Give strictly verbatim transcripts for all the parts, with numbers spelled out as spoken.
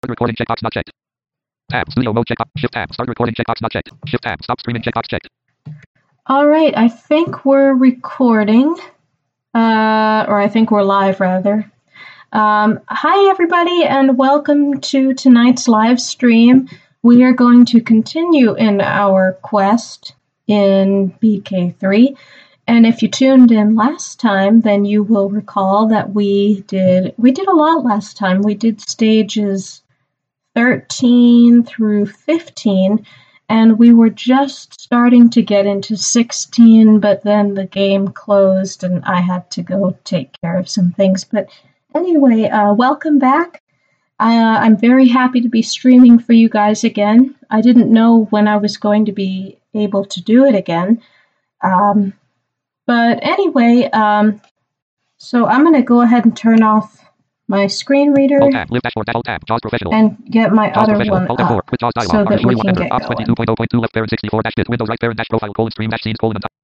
Start recording checkbox not checked. Tab. Studio mode checkbox. Shift tab. Start recording checkbox not checked. Shift tab. Stop streaming checkbox checked. All right, I think we're recording, uh, or I think we're live rather. Um, hi everybody, and welcome to tonight's live stream. We are going to continue in our quest in B K three. And if you tuned in last time, then you will recall that we did we did a lot last time. We did stages thirteen through fifteen, and we were just starting to get into sixteen, but then the game closed and I had to go take care of some things. But anyway, uh, welcome back. Uh, I'm very happy to be streaming for you guys again. I didn't know when I was going to be able to do it again. Um, But anyway, um, so I'm going to go ahead and turn off my screen reader tab, live dashboard, tab, JAWS professional. and get my JAWS other one Alt up F four, quit JAWS dialog, so that we R can enter, get Ops going. twenty-two point oh point two left parent sixty-four dash bit, Windows right parent dash profile colon stream dash scenes colon top.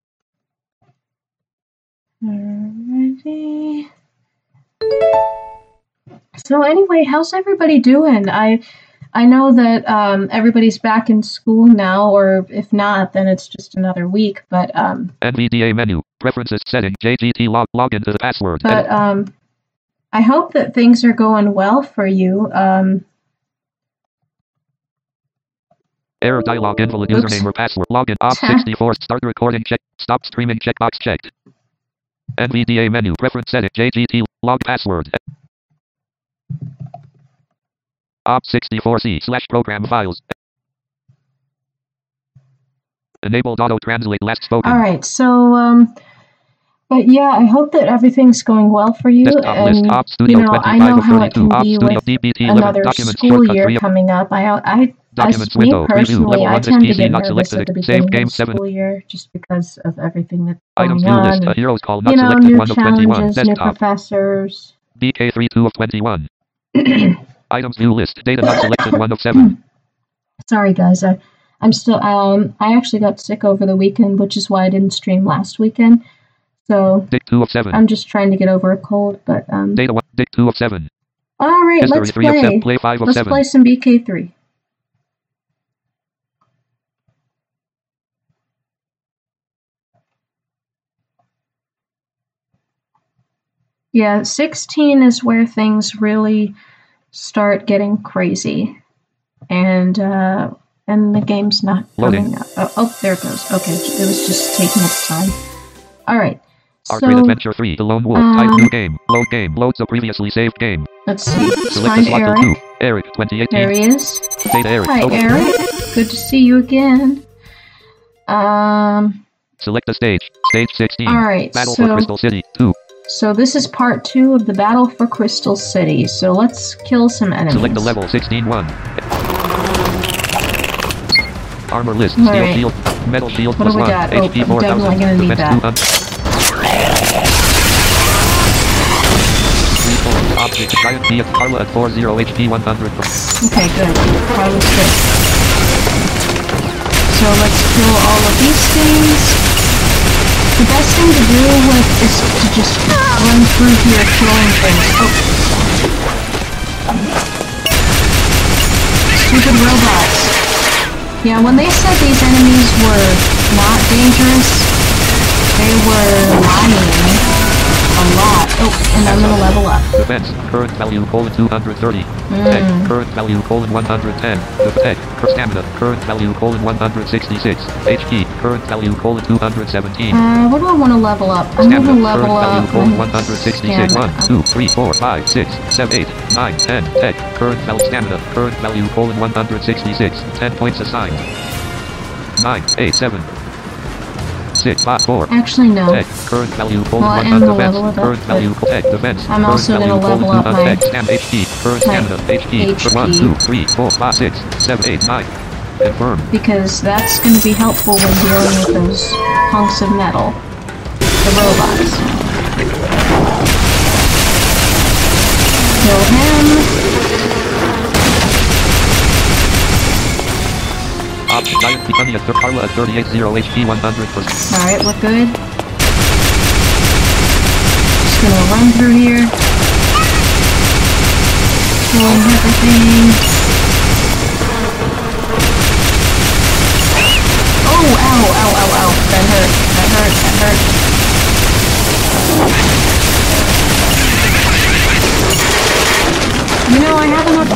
Alrighty. So anyway, how's everybody doing? I I know that um, everybody's back in school now, or if not, then it's just another week. But um, N V D A menu, preferences setting, J G T log, log into the password. but um, I hope that things are going well for you. Um, Error dialog, invalid Oops. username or password. Login, op sixty-four, start recording check, stop streaming checkbox checked. N V D A menu, preference setting, J G T log password. op sixty-four C slash program files. Enabled auto translate last spoken. all right, so um, but yeah, I hope that everything's going well for you. Desktop And list, Op Studio you know, I know how it can Op be Studio with D B T eleven, another documents school shortcut year three, coming up. I I as documents me window, preview, personally, level I one, tend to P C get not nervous selected, at the save beginning game of the seven. school year just because of everything that's Items going view on. list, a And, heroes call not you know, selected, new one of twenty-one, challenges, new desktop. professors. B K three, two of twenty-one. Items view list, data not selected, one of seven. Sorry guys, I I'm still um I actually got sick over the weekend, which is why I didn't stream last weekend. So Dick two of seven. I'm just trying to get over a cold, but um Data one, Dick two of seven. all right, History let's three of play. seven, play five of Let's seven. play some B K three. Yeah, sixteen is where things really start getting crazy. And uh and the game's not Loading. coming up. Oh, oh, there it goes. Okay, it was just taking its time. All right. Arcade So Adventure three, The Lone Wolf, um, type new game, load game, loads a previously saved game. let's see. Let's Select find the slot Eric. two, Eric, twenty There eighteen. he is. Data Eric. Hi, Okay. Eric. Good to see you again. Um. Select the stage, stage sixteen. All right. Battle for So Crystal City, two. so this is part two of the Battle for Crystal City. So let's kill some enemies. Select the level, sixteen one. Armor list, All steel right. shield, metal shield What plus do we one, got? H P Oh, I'm four thousand, definitely gonna need defense that. two hundred. Three four, object, giant key of Carla at four zero, H P one hundred. Okay, good. That was good. So let's kill all of these things. The best thing to do with is to just run through here killing things. Oh. Stupid robots. Yeah, when they said these enemies were not dangerous, they were lying a lot. Oh, and I'm gonna level up. Defense, current value colon two hundred thirty. Mm. Tech, current value colon one hundred ten. The tech, cur- stamina, current value colon one hundred sixty-six. H P, current value colon two hundred seventeen. Uh, what do I want to level up? I'm Stamina, gonna level current value up colon my one hundred sixty-six. stamina. one, two, three, four, five, six, seven, eight, nine, ten. Tech, current value stamina, current value colon one hundred sixty-six. ten points assigned. nine, eight, seven. six, five, four. Actually, no. Tech, current value colon Well, I one am hundred gonna defense, level it up, current but value tech defense, I'm current also value gonna colon level two up hundred my tech, stam H P, current my stamina, H P, H P. one, two, three, four, five, six, seven, eight, nine. Confirm. Because that's going to be helpful when dealing with those hunks of metal. The robots. Kill him. Option giant Picanha at Carla at thirty-eight zero H P one hundred percent. Alright, we're good. Just gonna run through here. Killing everything.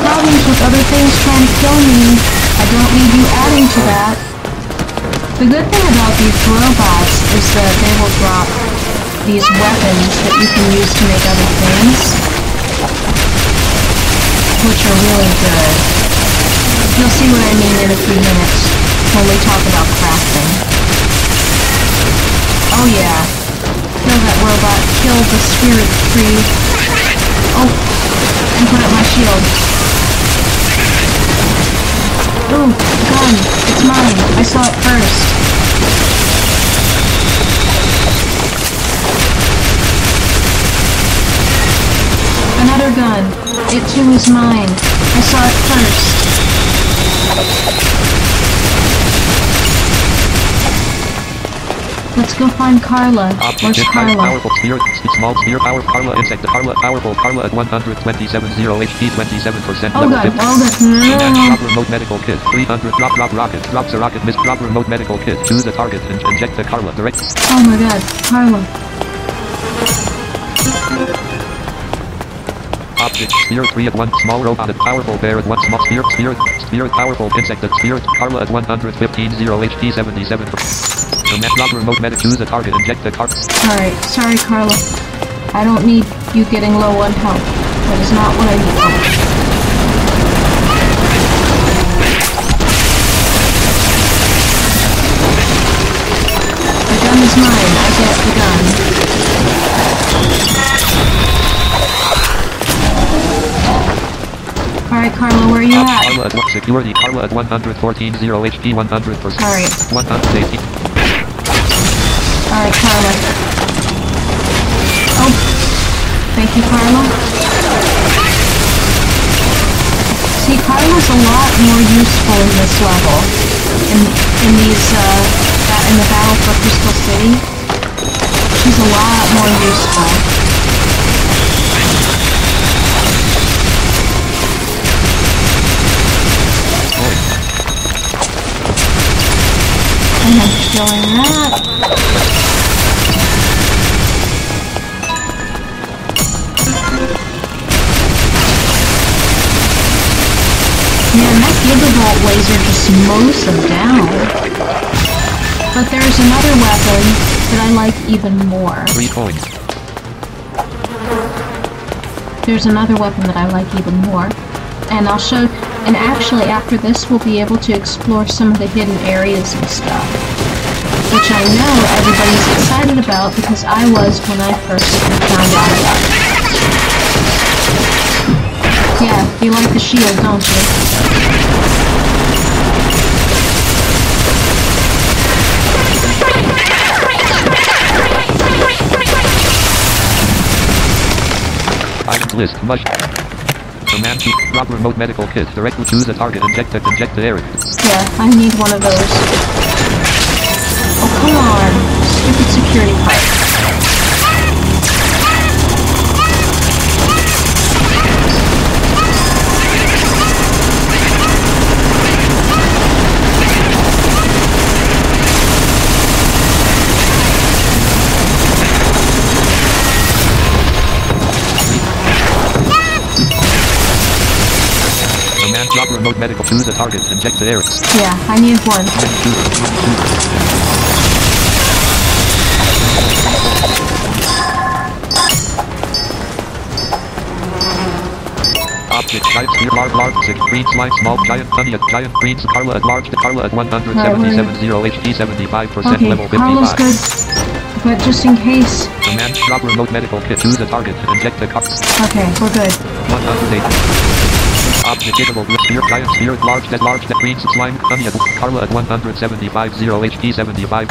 problems with other things trying to kill me. I don't need you adding to that. The good thing about these robots is that they will drop these weapons that you can use to make other things, which are really good. You'll see what I mean in a few minutes when we talk about crafting. Oh yeah, kill that robot, kill the spirit tree. Oh, and put up my shield. Ooh, gun, it's mine. I saw it first. Another gun. It too is mine. I saw it first. Let's go find Carla. Where's Carla? Powerful sphere, small sphere, power, Carla, insect, Carla, powerful, Carla at one hundred twenty-seven, zero H P, twenty-seven percent, oh level god, fifty. oh god, no, no, no. Drop remote medical kit, three hundred, drop, drop rocket, drops a rocket, miss, drop remote medical kit, choose a target, and inject the Carla, direct. Oh my god, Carla. Object, sphere, three at one, small robot, at powerful bear at one, small sphere, sphere, sphere, powerful insect at sphere, Carla at one hundred fifteen, zero H P, seventy-seven percent. Drop remote medic, choose a target, inject the target. Alright, sorry Carla. I don't need you getting low on health. That is not what I need. The gun is mine. I get the gun. Alright, Carla, where are you at? Carla at one security, Carla at one hundred fourteen, zero H P, one hundred percent. Alright. one hundred eighty. Alright, Carla. Oh. Thank you, Carla. See, Carla's a lot more useful in this level. In, in these, uh, in the battle for Crystal City. She's a lot more useful. And I'm killing that. Man, that Gigavolt laser just mows them down. But there's another weapon that I like even more. Three coins. There's another weapon that I like even more. And I'll show... And actually, after this, we'll be able to explore some of the hidden areas and stuff. Which I know everybody's excited about, because I was when I first found out about it. Yeah, you like the shield, don't you? Items list, mush. Command sheet, drop remote medical kit, directly choose a target, inject the, inject the area. Yeah, I need one of those. Oh, come on. Stupid security pipe. Drop remote medical, choose a target, inject the area. Yeah, I need one. Object, giant sphere, large, large, six, green slime, small, giant, honey, at giant, green, Carla at large, Carla at one hundred seventy-seven, zero H P, seventy-five percent, okay, level fifty-five. Carla's good, but just in case. Command, drop remote medical kit, choose a target, inject the cards. Okay, we're good. one hundred eight. Object, gigable, sphere, giant, sphere, large, dead, large, dead, green, slime, honey, at Carla at one hundred seventy-five, zero H P, seventy-five.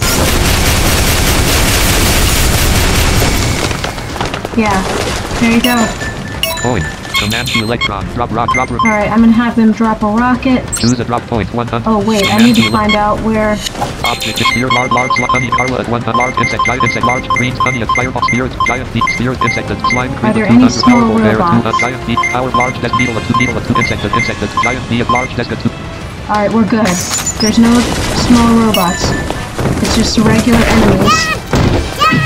Yeah, there you go. Coin. Command to electron, drop rock, drop rock. Alright, I'm gonna have them drop a rocket. Choose a drop point, one hundred. Oh wait, I need to find out where... Object, sphere, large, large, honey, Carla at one hundred, large, insect, giant, insect, large, green, honey, at fireball, spirit, giant, deep, spirit, insect, at slime, Are there cream, any two hundred, small powerful bear, two robots? hundred, giant, deep, power, large, death, needle, at two, needle, at two, insect, at insect, at giant, bee, at large, desk, at two. Alright, we're good. There's no small robots. It's just regular enemies.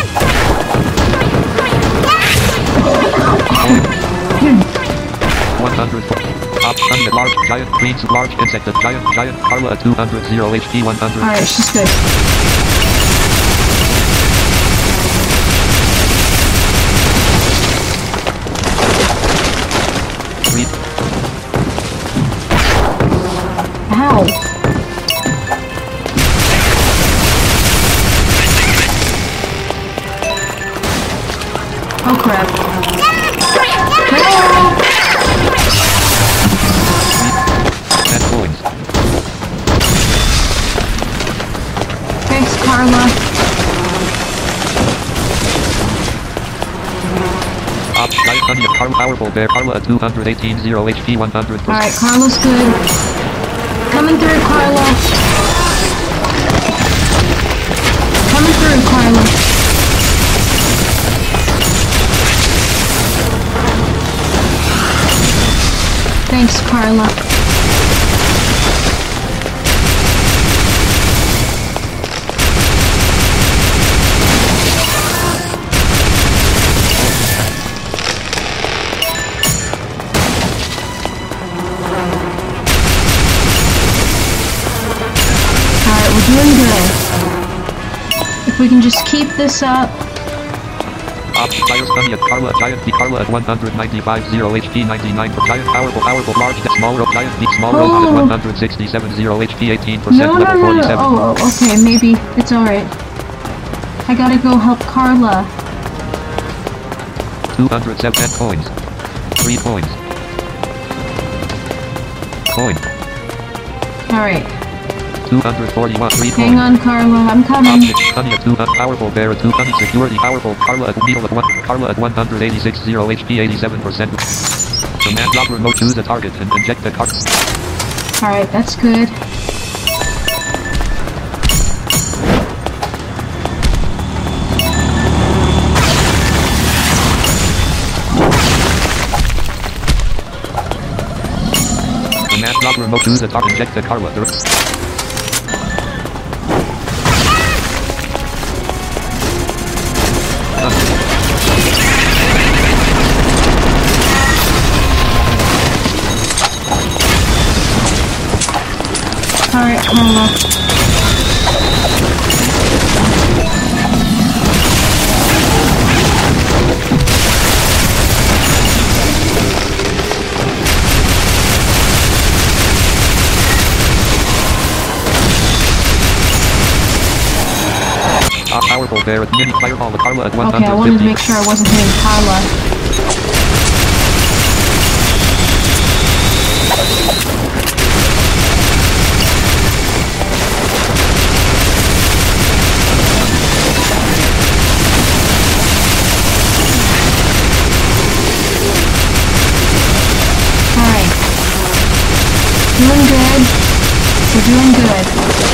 one one hundred. Top Sunny at large, giant, greens, large, insect at giant, giant, Carla at two hundred, zero H P, one hundred. Alright, she's good. Three. Ow. Oh crap. Help! ten points. Thanks, Carla. Top giant Sunny at Carla, powerful bear, Carla at two hundred eighteen, zero H P, one hundred percent. Alright, Carla's good. Coming through, Carla. Coming through, Carla. Thanks, Carla. Alright, we're doing good. If we can just keep this up. Top Fire Sunny at Carla, giant B, Carla at one hundred ninety-five, zero H P, ninety-nine, giant, powerful, powerful, large, small, ro giant B, small, robot at one hundred sixty-seven, zero H P, eighteen percent, No, no, level no, no. forty-seven. Oh, oh, okay, maybe. It's alright. I gotta go help Carla. two hundred seven coins. three coins. Coin. Alright. two hundred forty-one, three coins. Hang on, Carla. I'm coming. Object, Sunny at two hundred, powerful bear at two hundred, security, powerful, Carla at needle at one, Carla at one hundred eighty-six, zero H P, eighty-seven percent. Command drop remote, choose a target and inject the card. Alright, that's good. Command drop remote, choose a target, inject the Carla. Alright, Carla. Top powerful bear at mini fireball with Carla at one hundred fifty. Okay, I wanted to make sure I wasn't hitting Carla. Alright. Doing good. We're doing good.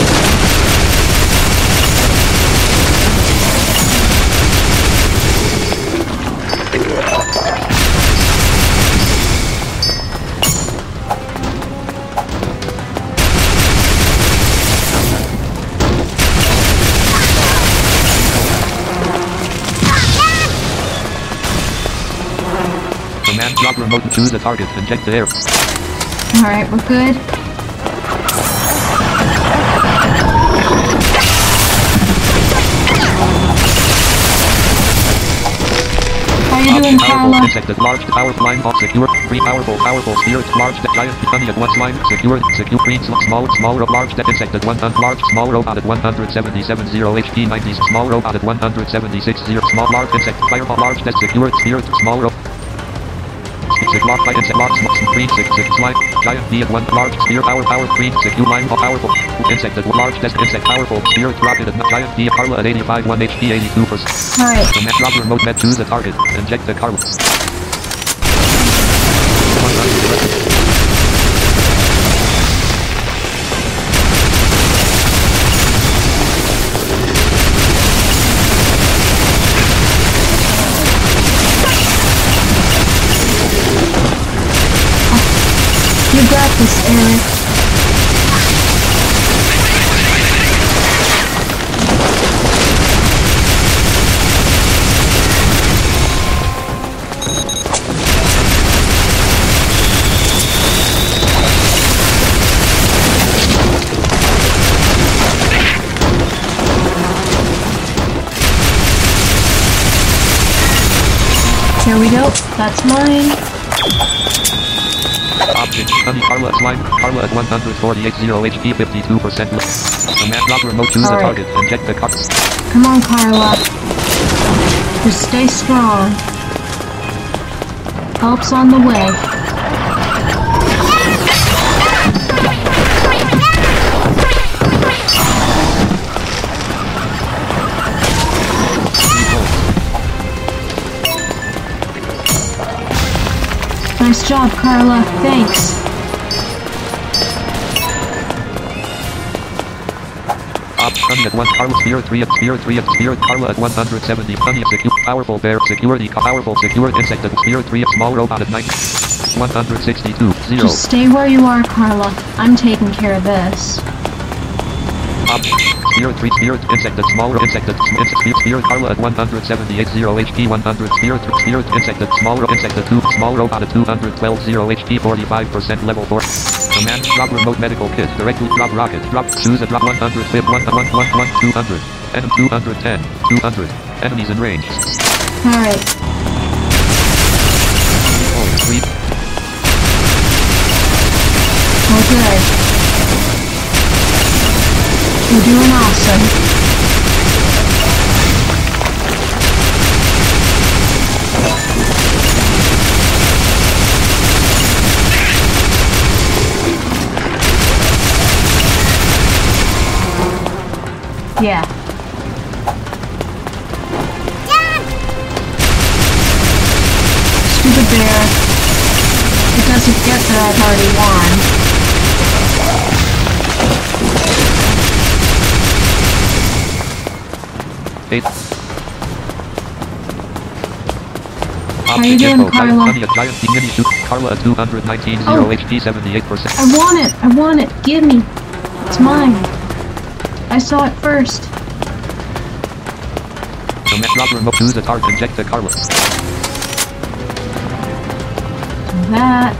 Command drop remote, choose a target, inject the air. Alright, we're good. How you doing, Powerful Carla? insect at large, powerful line off, secure, three powerful, powerful spirit, large, giant, Sunny at one slime, secure, secure, green, small, small, ro large, insect at one hundred, large, small, robot at one hundred seventy-seven, zero H P, ninety, small, robot at one hundred seventy-six, zero, small, large, insect, fireball, large, secure, spirit, small, ro Six lock by insect lock small green six six slime giant B at one large spear power power green secure line powerful insect at large desk insect powerful spirit rocket at giant B Carla at eighty-five one H P eighty-two percent. Alright. Command drop remote med choose a target inject the Carla. You got this, Eric. Here we go. That's mine. Object, Honey, Carla, Slime, Carla at one hundred forty-eight, zero H P, fifty-two percent. Command drop remote, choose All the right. target, inject the car. Come on, Carla. Just stay strong. Help's on the way. Nice job, Carla. Thanks. Op, Honey at one, Carla, Spirit three at Spirit three at Spirit, Carla at one hundred seventy, Honey, secure, powerful bear, security, powerful, secure, insect at Spirit three at small robot at ninety, one hundred sixty-two, zero. Just stay where you are, Carla. I'm taking care of this. Op, Spirit three, Spirit, insect at small, insect at insect, Spirit, Spirit, Carla at one hundred seventy-eight, zero H P, one hundred, Spirit, Spirit, insect at small, insect at two, small robot at two hundred twelve, zero H P, forty-five percent level four. Command, drop remote medical kit, directly drop rocket, drop, choose a drop one hundred, flip, one, one, one, one, two hundred, enemy two hundred ten, two hundred, enemies in range. Alright. Oh, sweet. Oh, good. You're doing awesome. Yeah. Stupid bear. It doesn't get that I've already won. Eight. How you doing, Carla? Honey, a giant mini shoot. Carla at two hundred nineteen, Oh. zero H P, seventy-eight percent. I want it! I want it! Give me! It's mine! I saw it first. Command drop remote, choose a target, inject the Carla. Do that.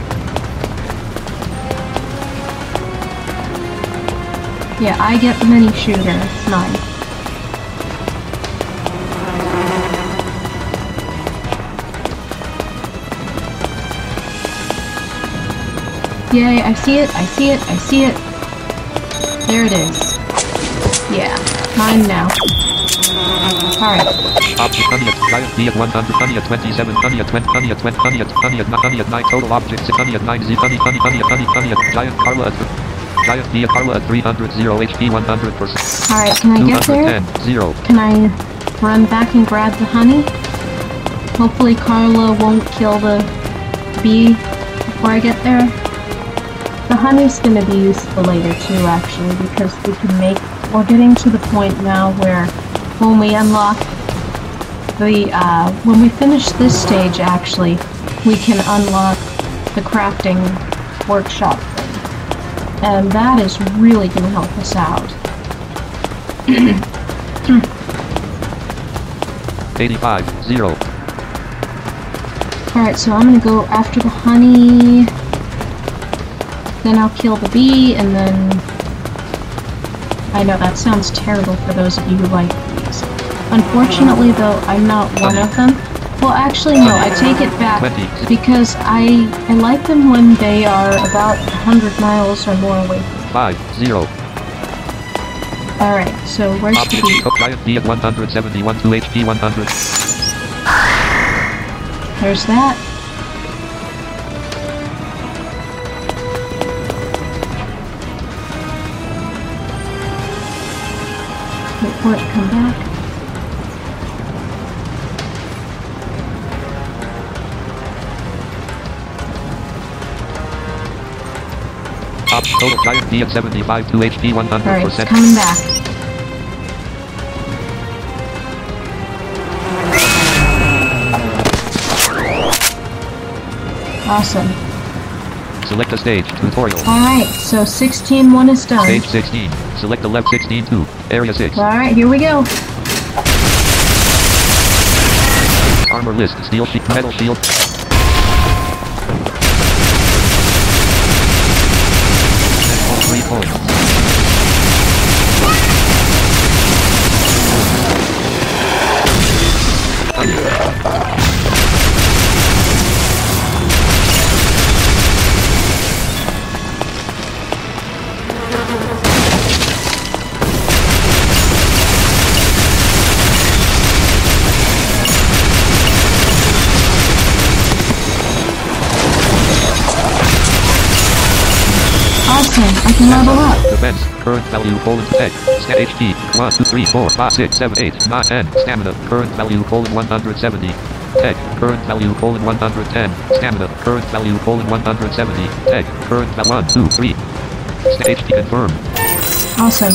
Yeah, I get the mini shooter. It's mine. Yay, I see it, I see it, I see it. There it is. Yeah, mine now. Alright. Object, Honey at giant D at one hundred, Honey at twenty-seven, Honey at twenty, Honey at twenty, Honey at Honey at Honey at nine, total objects, Honey at nine, Z, Honey, Honey, Honey at Honey, Honey at giant Carla at giant D at Carla at three hundred, zero H P, one hundred percent. Alright, can I get there? two hundred ten, zero. Can I run back and grab the honey? Hopefully Carla won't kill the bee before I get there. The honey's gonna be useful later too, actually, because we can make... We're getting to the point now where when we unlock the, uh, when we finish this stage, actually, we can unlock the crafting workshop thing. And that is really gonna help us out. eighty-five, zero. Alright, so I'm gonna go after the honey, then I'll kill the bee, and then... I know that sounds terrible for those of you who like bees. Unfortunately, though, I'm not one of them. Well, actually, no, I take it back, because I, I like them when they are about one hundred miles or more away from me. five, zero. Alright, so where's the Object, bee? giant D at one hundred seventy-one, two H P, one hundred. There's that. Wait for it to come back. Object, total giant D at seventy-five, two H P, one hundred Alright, it's percent. coming back. Awesome. Select a stage, tutorial. Alright, so sixteen one is done. Stage sixteen. Select the left sixteen two. Area six. Alright, here we go. Armor list. Steel sheet. Metal shield. Metal three points. Listen, I can level up. Defense. Current value colon tech. Stat H P. one, two, three, four, five, six, seven, eight, nine, ten. Stamina. Current value colon one hundred seventy. Tech. Current value colon one hundred ten. Stamina. Current value colon one hundred seventy. Tech. Current value one, two, three. Stat H P confirmed. Awesome.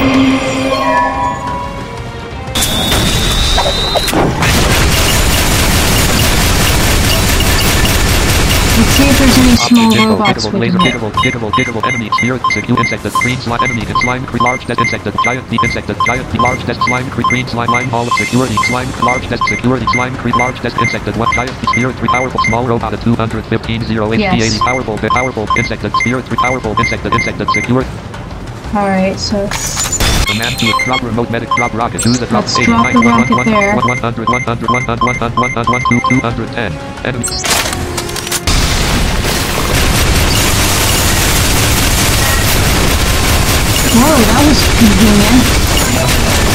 Let's see if there's any small Object info, robots giggable, we laser, can hit. giggable, giggable, giggable, enemy, spirit, secure, insected, green slime, enemy, slime, cre- large test, insected, giant, the insected, giant, the large test, slime, cre- green slime, line, hall of security, slime, large test, security, slime, cre- large test, insected, one, giant, the spirit, three, powerful, small robot, two hundred fifteen, zero, H P, Yes. eighty, powerful, the powerful, insected, spirit, three, powerful, insected, insected, secure, Alright, so command to drop remote medic, drop rocket, choose a drop, Let's eighty, drop nine, the one, rocket one, there. one, one hundred, one hundred, one hundred, one hundred, one hundred, one, two, two hundred ten, enemy. whoa, that was convenient.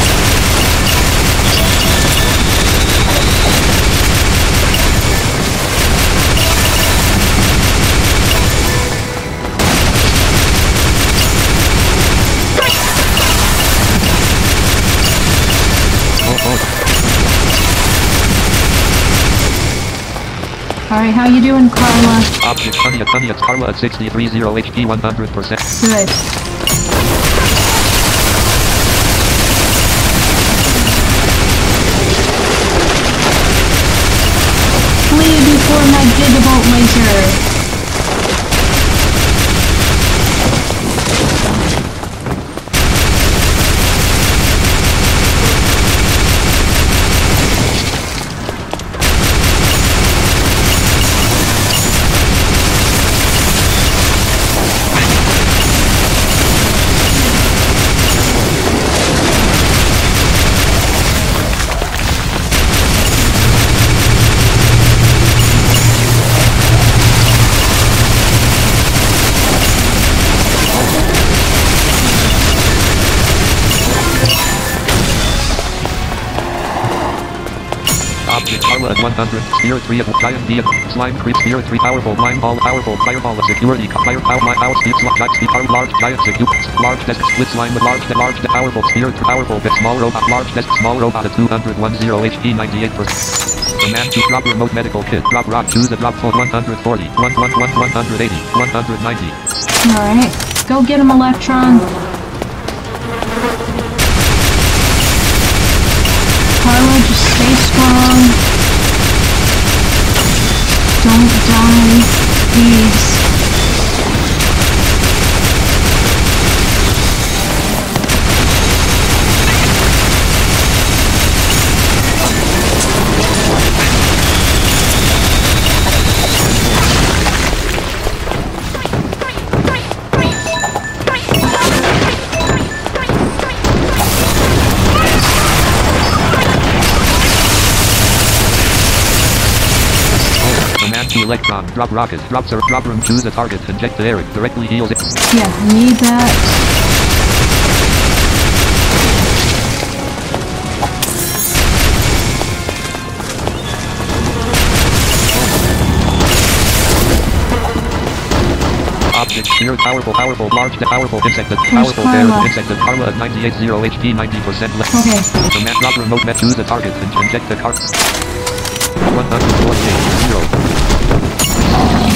Oh, oh. Alright, how you doing, Carla? Object, Tanya, Tanya, Carla at sixty-three, zero, H P, one hundred percent. Good. Flee before my gigavolt laser. Object Carla at one hundred, Spirit three at Giant D at Slime Creep, Spirit three, Powerful, Line Ball, Powerful, Fireball, Security, Fire, Power, My Power, Speed, Slime, Giant Speed, Power, Large, Giant, Secure, Large Desk, Split Slime with Large, Large, Powerful, Spirit, Powerful, Bit, Small Robot, Large Desk, Small Robot at two hundred, one, zero, H P, ninety-eight percent. Command to drop remote medical kit, drop rock, choose a drop for one hundred forty, one, one, one, one hundred eighty, one hundred ninety. Alright, go get him, Electron. Carla, just stay strong. Don't die, please. Command to Electron, drop rocket, drop sir, drop room, choose a target, inject the air, directly heals it. Yeah, need that. Object, Spirit, Powerful, Powerful, Large, Powerful, Insected, Where's Powerful, Bear, Carla? Insected, Carla at ninety-eight, zero, H P, ninety percent left. Okay. Command drop remote met, choose a target, and inject the card. one hundred forty-eight, zero.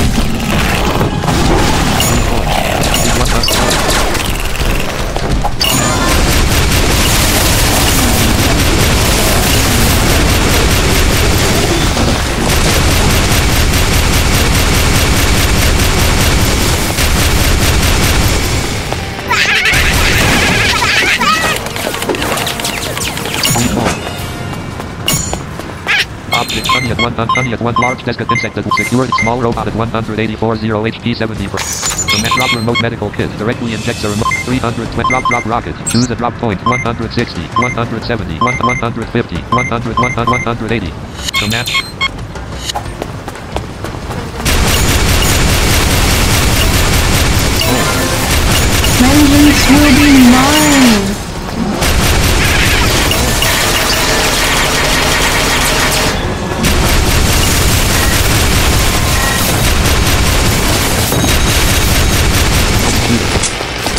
Object Sunny at one, Sunny at one, large desk at insected, security, small robot at one hundred eighty-four, zero, H P, seventy percent. Command drop remote medical kit, directly injects a remote, three hundred, drop, drop rocket, choose a drop point, one hundred sixty, one hundred seventy, one, one hundred fifty, one hundred, one, one hundred eighty. Command. Vengeance will be mine! completed.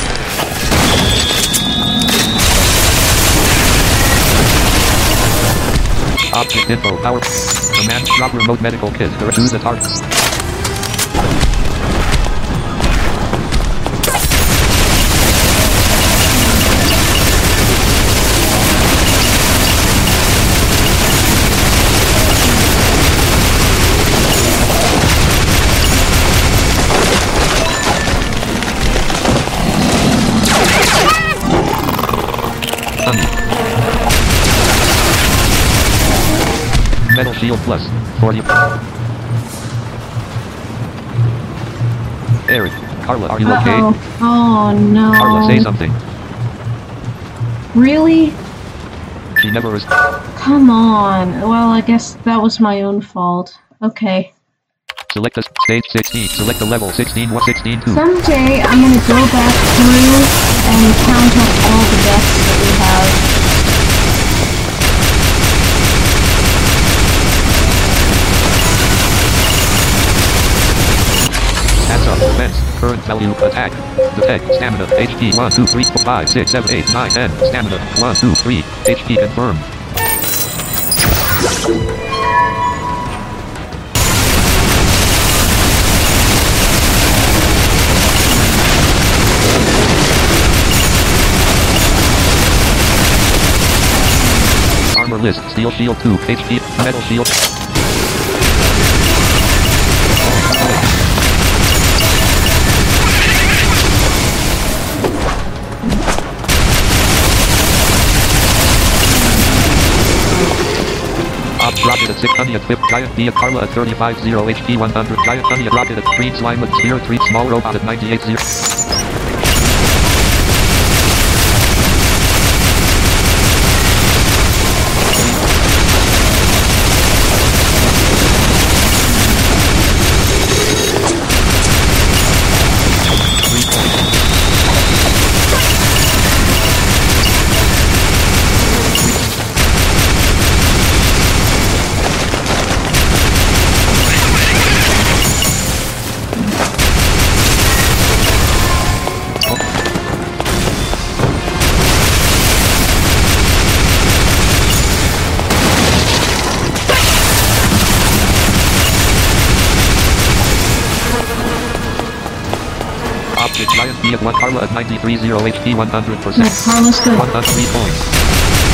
Object info, power. Command, drop remote medical kit. Choose a target. Metal shield plus forty. Eric, Carla, are you Uh-oh. okay? Oh no. Carla, say something. Really? She never is. Come on. Well, I guess that was my own fault. Okay. Select the stage sixteen. Select the level sixteen. What sixteen two? Someday I'm gonna go back through and count up all the deaths that we have. Hands up, defense, current value, attack, detect, stamina, H P one, two, three, four, five, six, seven, eight, nine, ten, stamina, one, two, three, H P confirmed. Armor list, steel shield two, H P, metal shield. Ops rocket at six hundred equipped giant bee at Carla at thirty-five zero H P one hundred giant honey at rocket at green slime at spear three small robot at ninety-eight zero. Object giant bee at one Carla at ninety-three zero H P one hundred percent. Yeah, Carla's good. one hundred three points.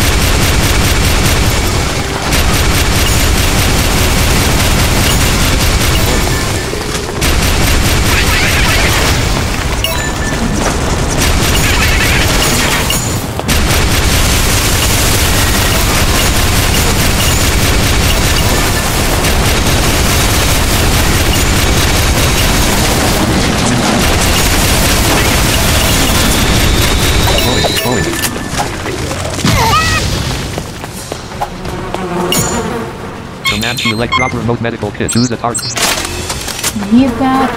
Command to elect drop remote medical kit. Choose a target. Need that.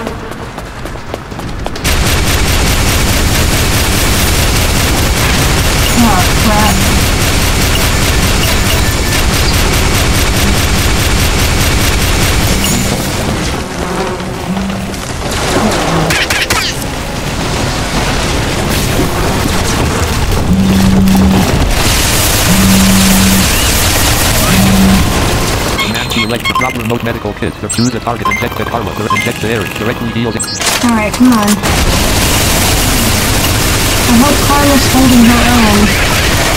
Oh crap. Select the drop remote medical kit. Choose a target. Inject the Carla. Inject the air. Directly heals it. Alright, come on. I hope Carla's holding her own.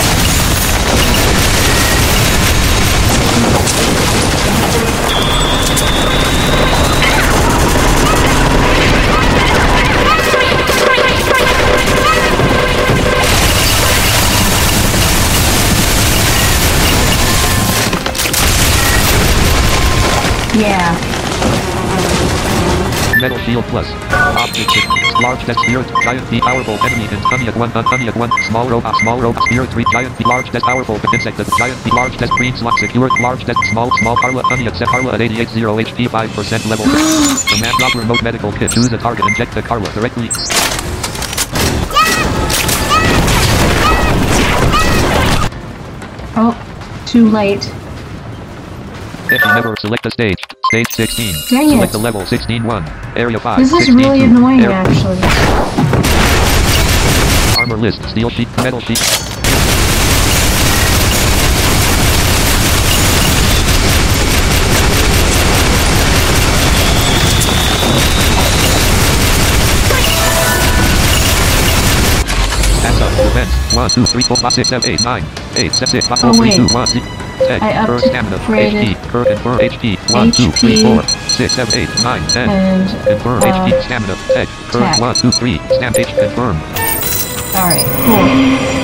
Yeah. Metal shield plus. Object six. Large death spirit. Giant bee powerful enemy and honey at one. Honey at one. Small robot. Small robot. Spirit three. Giant bee. Large death powerful insect at giant bee. Large death green slot secured. Large death small small Carla. Honey at set Carla at eighty-eight zero H P five percent level. Command drop remote medical kit. Choose a target. Inject the Carla directly. Oh, too late. If you never select the stage, stage sixteen. Dang select it. the level sixteen one, area five. This is sixteen really two, annoying, area actually. list. Steel sheet. Metal sheet. Hands up. Defense. one, two, three, four, five, six, seven, eight, nine, eight, seven, six, five, four, Oh, three, wait. two, one, zero. Tech. I Current stamina. upgraded H P. Current confirm H P. one, two, three, four, six, seven, eight, nine, ten. and Confirm uh, H P. Stamina. Tech. Current tech. one, two, three. Stamp H. Confirm. Alright, cool.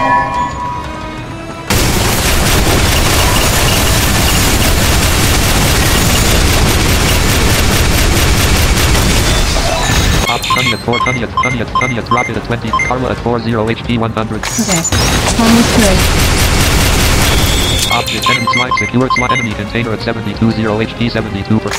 Sunny at four, Sunny at, Sunny at, Sunny at, Rocket at twenty, Carla at four, zero, H P one hundred. Okay, almost good. Object, enemy slime, secure slime, enemy container at seventy-two, zero, H P seventy-two per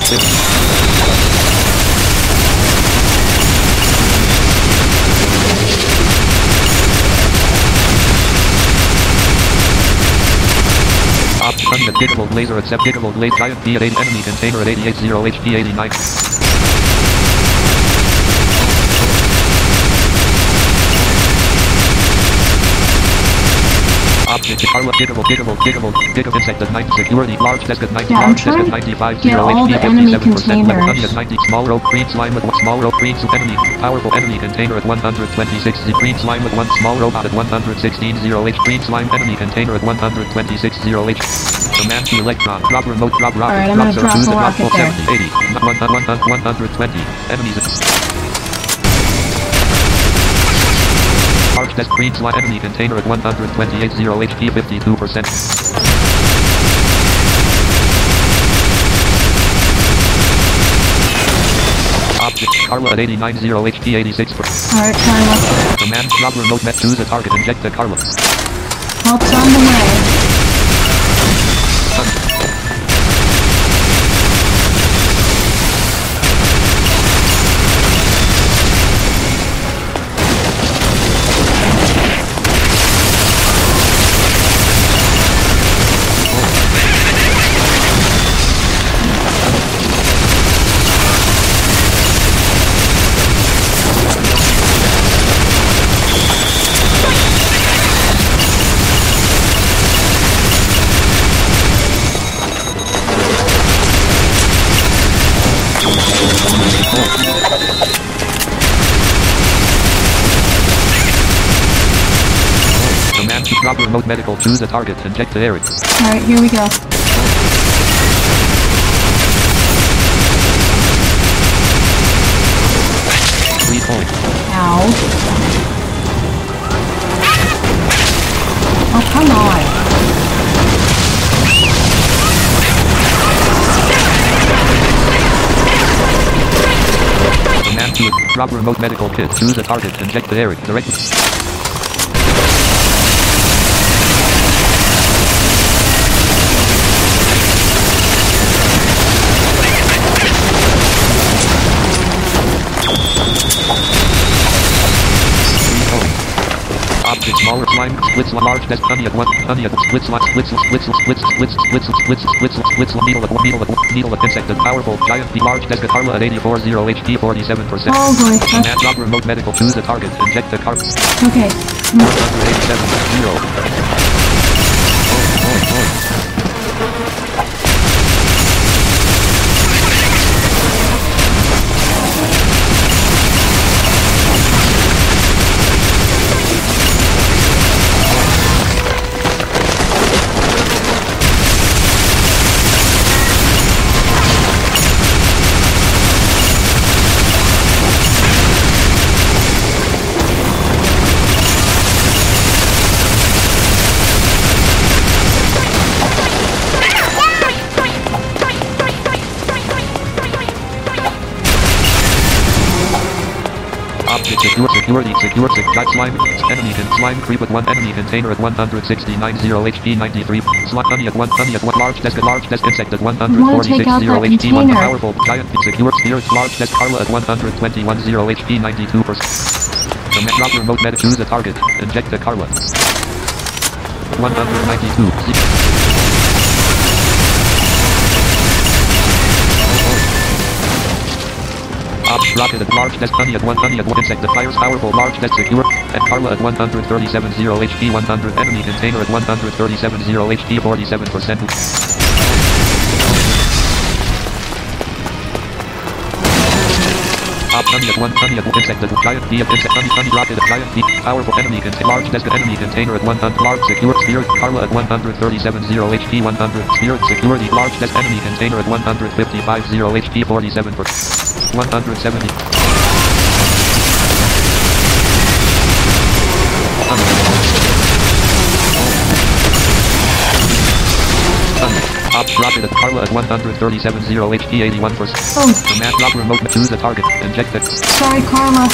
Object, Sunny at Digable laser at seven, Digable laser, giant B at eight, enemy container at eighty-eight, zero, H P eighty-nine. Object, Carla, Digable, Digable, Digable, Digable, insect at ninety, security, large desk at ninety, Yeah, I'm large desk trying at ninety-five, to get zero, all H P the enemy fifty-seven percent, level Sunny at containers. ninety, small rope, green slime with one, small rope, green soup, enemy, powerful enemy container at one hundred twenty-six, the green slime with one, small robot at one hundred sixteen, zero, H, green slime, enemy container at one hundred twenty-six, zero, H. Command to electron, drop remote, drop rocket, Alright, I'm drop gonna drop zero, a rocket full there. seventy, eighty, one, one, one, one hundred twenty, enemies at large desk, green slime, enemy container at one hundred twenty-eight, zero, H P fifty-two percent. Object, Carla at eighty-nine, zero, H P eighty-six percent. Alright, Carla. Command, drop remote, met, choose a target, inject the Carla. Help's on the way. Command to drop remote medical, choose a target, inject the area. Alright, here we go. Three point. Ow. Oh, come on. Command to drop remote medical kit, choose a target, inject the area, direct. Object, smaller slime, splits, large desk, honey at one, honey at split slime, splits, splits, splits, splits, splits, splits, splits, splits, needle at one, needle at one, needle at insect at powerful, giant, B, large desk at Carla at eighty-four, zero, H P forty-seven percent. Oh boy. Command, drop remote medical, choose the target, inject the carb. Okay. one eighty-seven, zero. Oh, oh, oh. Object, secure, security, secure, secure, slime, enemy, con, slime, creep at one, enemy container at one hundred sixty-nine, zero, H P ninety-three, slime, honey at one, honey at one, large desk, at large desk, insect at one hundred forty-six, zero, H P one, powerful, giant, secure, sphere, large desk, Carla at one hundred twenty-one, zero, H P ninety-two percent. Command, drop remote med, choose a target, inject the Carla. one hundred ninety-two, Object, rocket at large desk, honey at one, honey at one, insect that fires, powerful, large desk, secure, at Carla at one thirty-seven zero H P one hundred. Enemy container at one thirty-seven zero H P forty-seven percent. Top Sunny at one Sunny at insect at giant D at insect Sunny Sunny rocket at giant D. Powerful enemy container. Large desk at enemy container at one hundred. Large secure spirit. Carla at one thirty-seven zero H P one hundred. Spirit security. Large desk enemy container at one fifty-five zero H P forty-seven percent. one seventy. Top rocket at Carla at one thirty-seven zero H P eighty-one percent. Oh. Command drop remote to the target. Inject it. Sorry, Carla.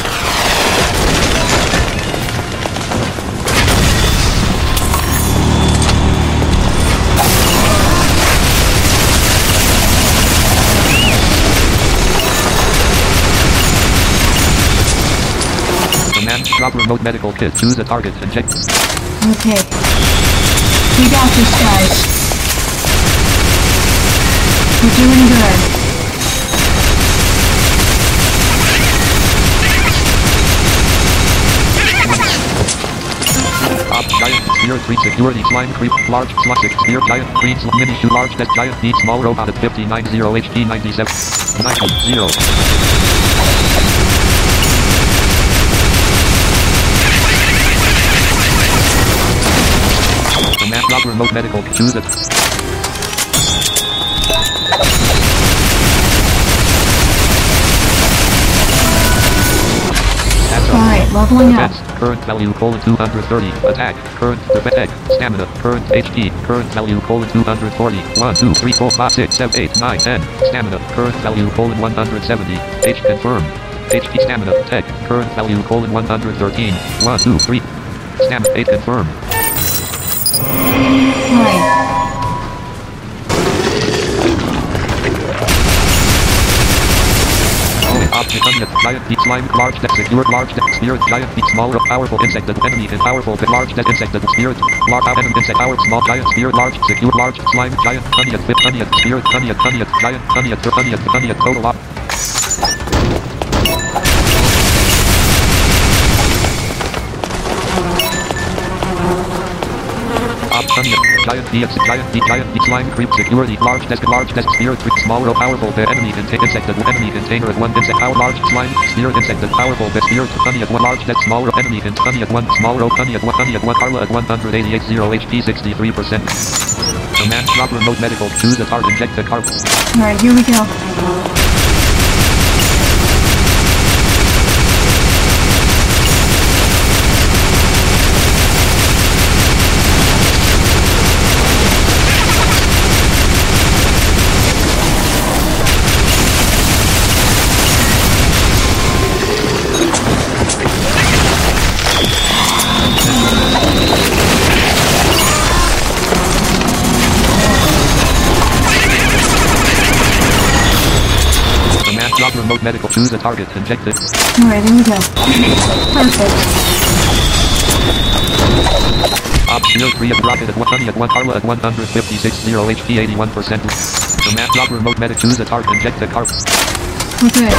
Command drop remote medical kit to the target. Inject. Okay. We got this, guys. We're doing good. Top giant spear three security slime creep large classic spear giant green mini shoe large desk giant need small robot at fifty-nine zero H P ninety-seven ninety zero. Command drop remote medical choose it. Alright, leveling up. Defense, current value colon two hundred thirty. Attack, current defense, stamina, current H P, current value colon two hundred forty. one, two, three, four, five, six, seven, eight, nine, ten. Stamina, current value colon one hundred seventy. H confirmed. H P stamina, tech, current value colon one hundred thirteen. one, two, three. Stamina, eight confirmed. Right. Object unit, giant deep slime, large deck secured, large deck spirit, giant deep small, powerful insect, that enemy and powerful but large deck insect, that spirit, large enemy insect, power, small giant spirit, large secure, large slime, giant, honey at, honey at, spirit, honey at, honey at, giant, honey at, honey at, honey at, total up. Honey at, giant D X, giant D, giant D slime, creep, security, large desk, large desk, spirit, small, powerful, the enemy contain, insect, enemy container at one, insect, power, large slime, spirit, insect, powerful, the spirit, honey at one, large desk, small, enemy, and honey at one, small, honey at one, honey at one, Carla at one eighty-eight zero H P sixty-three percent. Command drop remote medical, choose the card, inject the card. Alright, here we go. Drop remote medical, choose a target, inject it. Alright, here we go. Perfect. Op shield three at rocket at one honey at one Carla at one fifty-six zero H P eighty-one percent. Command drop remote medic, choose a target, inject the carp. Okay.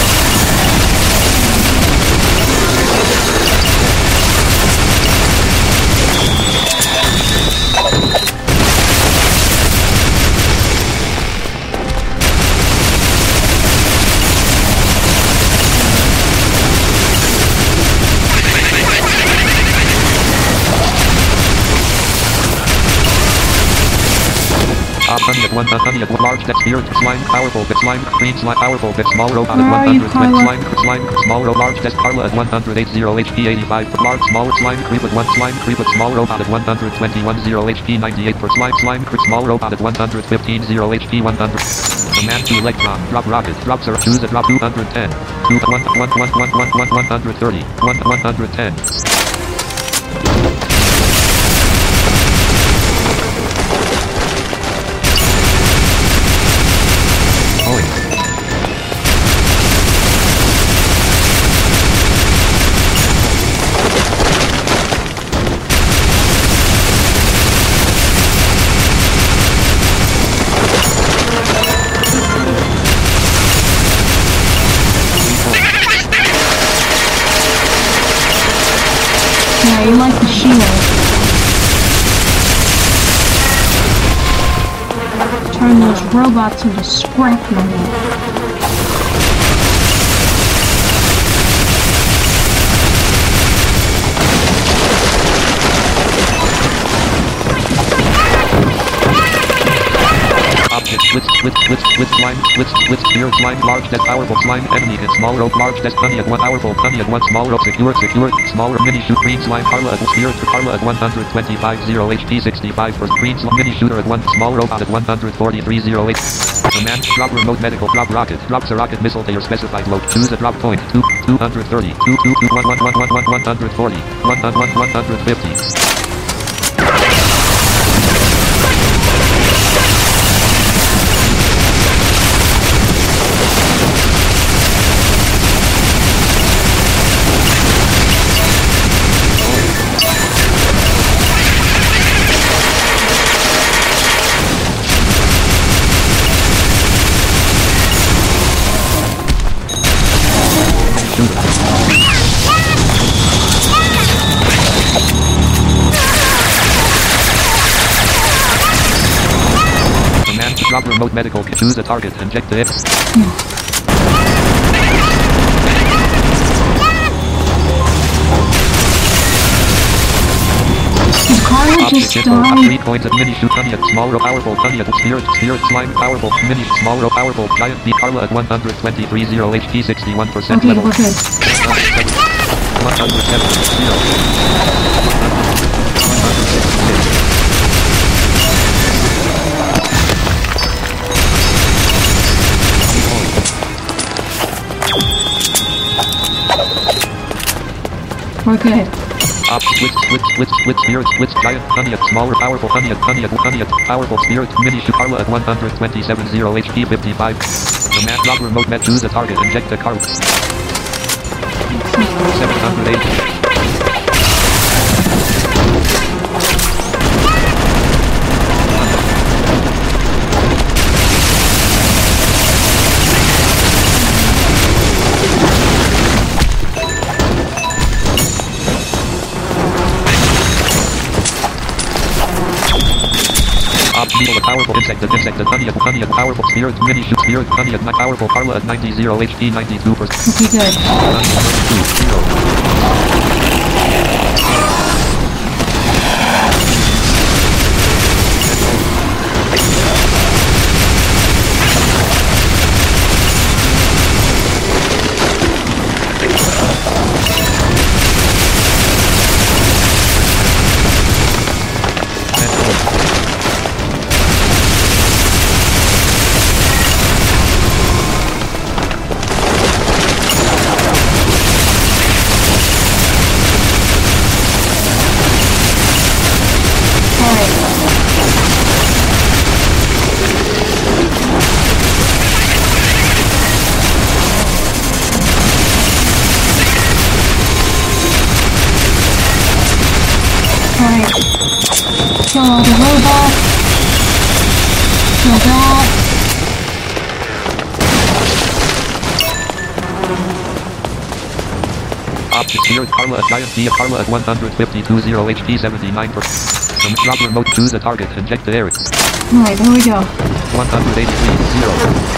Top honey at one, honey at one, large deck spirit, slime, powerful, bit slime, green slime, powerful, bit small robot at one hundred, slime, slime, small robot, large deck, Carla at one oh eight zero H P eighty-five, large, small, slime, creep at one, slime, creep at small robot at one twenty-one zero H P ninety-eight per slime, slime, creep, small robot at one fifteen zero H P one hundred. Command to electron, drop rocket, drop sir, choose a drop two ten, two, one, one, one, one, one, one, one thirty, one, one ten. Yeah, you like the shield. Turn those robots into scrap money. Object switch switch switch switch slime switch switch sphere slime large death powerful slime enemy hit small rope large death honey at one powerful honey at one small rope secure secure smaller mini shoot green slime Carla at sphere Carla at one hundred twenty-five zero H P sixty-five for green slime mini shooter at one small robot at one hundred forty-three zero H P. Command drop remote medical drop rocket drops a rocket missile to your specified load. Choose a drop point two two hundred thirty two two two one one one one one one hundred forty one one one one hundred fifty. Command drop remote medical. Choose a target. Inject the X. Carla just died. Three coins at mini shoot honey at small row powerful honey at spirit spirit slime powerful mini small row powerful giant B Carla at one hundred twenty-three zero H P sixty-one percent Okay, level. we're good. one hundred seven zero one hundred sixty-six. We're good. Up, switch, switch, switch, switch, spirit, switch, giant, honey at smaller, powerful, honey at, honey at, honey at, powerful, spirit, mini, shoot, Carla at one hundred twenty-seven zero H P fifty-five. Command drop remote med, choose a target, inject the card. seven hundred eighty. Needle, a powerful insect, an insect, honey, honey, a powerful spirit, mini shoot, spirit, honey, my powerful Carla at ninety zero H P, ninety-two percent. Okay, good. Alright. Kill all the robots. Kill that. Object spirit, Carla at giant B, Carla at one hundred fifty-two zero H P, seventy-nine percent. Drop remote, choose a target, inject the air. Alright, here we go. one hundred eighty-three zero.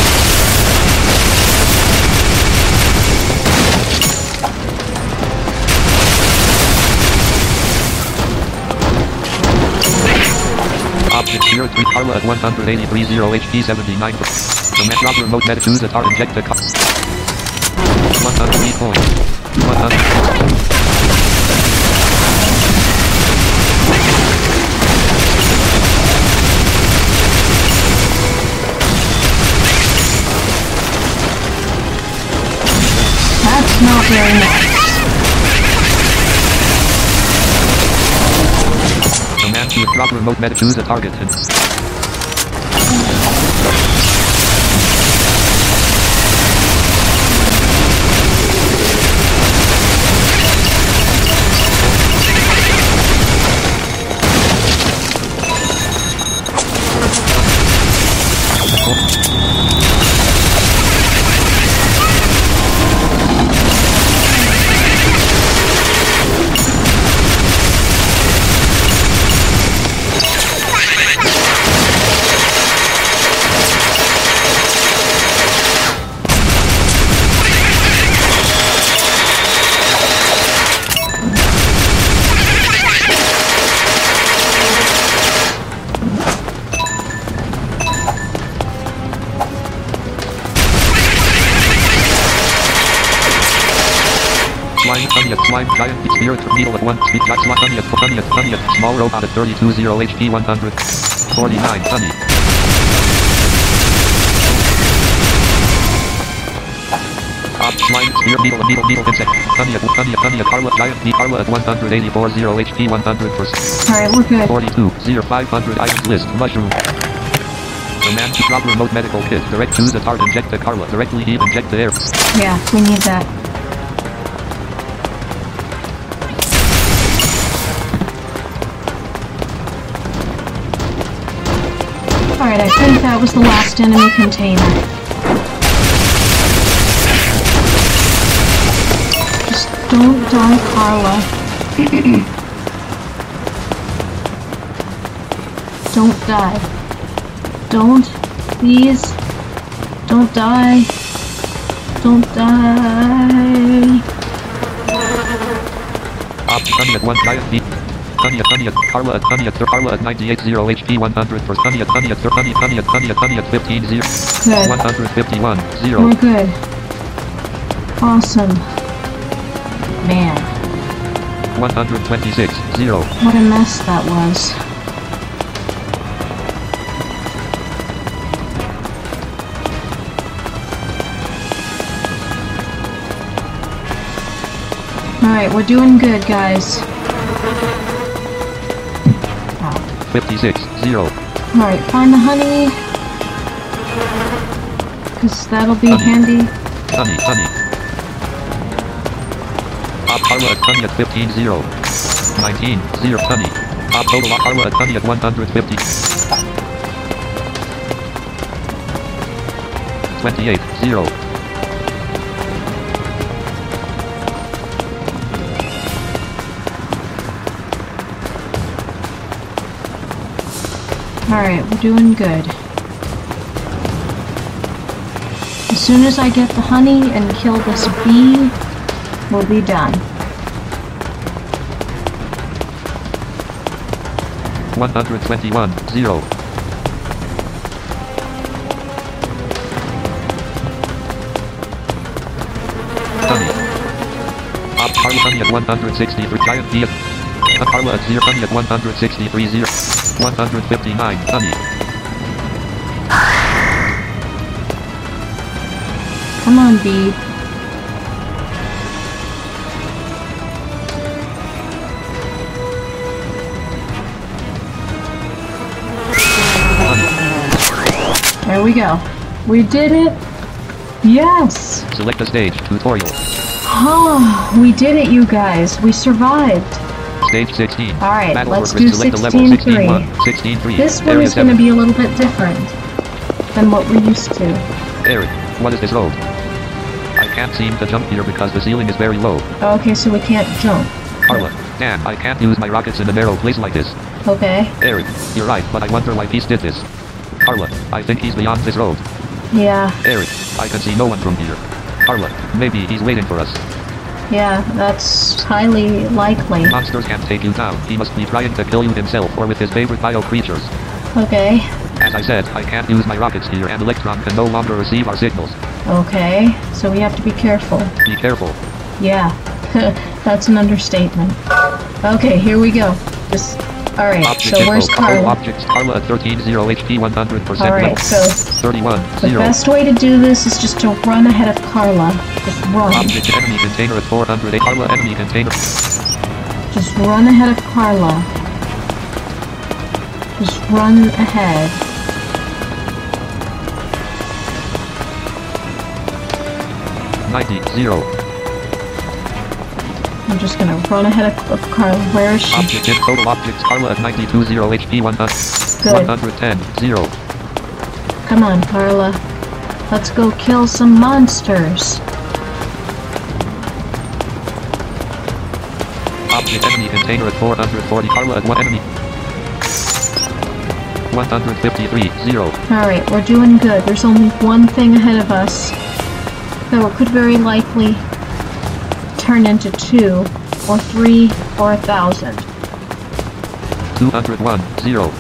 Object spirit, three Carla at one hundred eighty-three zero H P, seventy-nine percent. Command drop remote med, choose a target, inject the car. one hundred three points. one hundred. That's not very nice. Command to drop remote med, choose a target. Slime, Tanya, Slime, Giant, Spirit, Needle at one, Speed, Giant, Slime, Tanya, Tanya, Tanya, Small Robot at thirty-two, zero H P, one hundred forty-nine, Tanya. Op, Slime, Spear, Needle, Needle, Needle, Insect, Tanya, Tanya, Tanya, Carla, Giant, Need, Carla at one hundred eighty-four, zero H P, one hundred percent. Alright, we're good. forty-two, zero, five hundred, items list, Mushroom. Command to drop remote medical kit, direct to the tart, inject the Carla, directly heat, inject the air. Yeah, we need that. Alright, I think that was the last enemy container. Just don't die, Carla. Don't die. Don't. Please. Don't die. Don't die. Op, Tanya at one, Giant beat. Tanya, Tanya, Carla at Tanya, Carla at ninety-eight, zero H P, one hundred for Tanya, Tanya, Tanya, Tanya, Tanya, Tanya, fifteen, zero. Good. one hundred fifty-one, zero. We're good. Awesome. Man. one hundred twenty-six, zero. What a mess that was. Alright, we're doing good, guys. Wow. fifty-six, zero. Alright, find the honey. Because that'll be Honey. handy. Honey, honey. Op, Carla at Tanya at fifteen, zero. nineteen, zero, Honey. Op, total, Carla at Tanya at one hundred fifty. twenty-eight, zero. Alright, we're doing good. As soon as I get the honey and kill this bee, we'll be done. one hundred twenty-one, zero. Honey. Op, Carla, Honey at one hundred sixty-three, Giant bee at Carla at zero, Honey at one hundred sixty-three, zero. one hundred fifty-nine, Honey. Come on, bee. Honey. There we go. We did it! Yes! Select a stage, tutorial. Oh, we did it, you guys. We survived. Stage sixteen. Alright, Battle let's workers, do select the level sixteen sixteen three. one, sixteen three. This one Area is going to seven. be a little bit different than what we're used to. Eric, what is this road? I can't seem to jump here because the ceiling is very low. Okay, so we can't jump. Carla, damn, I can't use my rockets in a narrow place like this. Okay. Eric, you're right, but I wonder why Peace did this. Carla, I think he's beyond this road. Yeah, Eric, I can see no one from here. Carla, maybe he's waiting for us. yeah, that's highly likely. Monsters can't take you down. He must be trying to kill you himself or with his favorite bio creatures. Okay, As I said, I can't use my rockets here and Electron can no longer receive our signals. okay, so we have to be careful. Be careful. Yeah, that's an understatement. Okay, here we go. Just, alright, Object so where's info. All Carla? objects, Carla at thirteen, zero H P, one hundred percent Alright, level. so thirty-one, the zero. best way to do this is just to run ahead of Carla. Just run. Object enemy container at four hundred eight. Carla enemy container. Just run ahead of Carla. Just run ahead. ninety, zero. I'm just gonna run ahead of, of Carla. Where is she? Object in total objects, Carla at ninety-two, zero H P, one hundred. Good. one hundred ten, zero. Come on, Carla. Let's go kill some monsters. Object enemy container at four hundred forty. Carla at one enemy. one hundred fifty-three, zero. Alright, we're doing good. There's only one thing ahead of us that could very likely turn into two, or three, or a thousand. two hundred one, zero.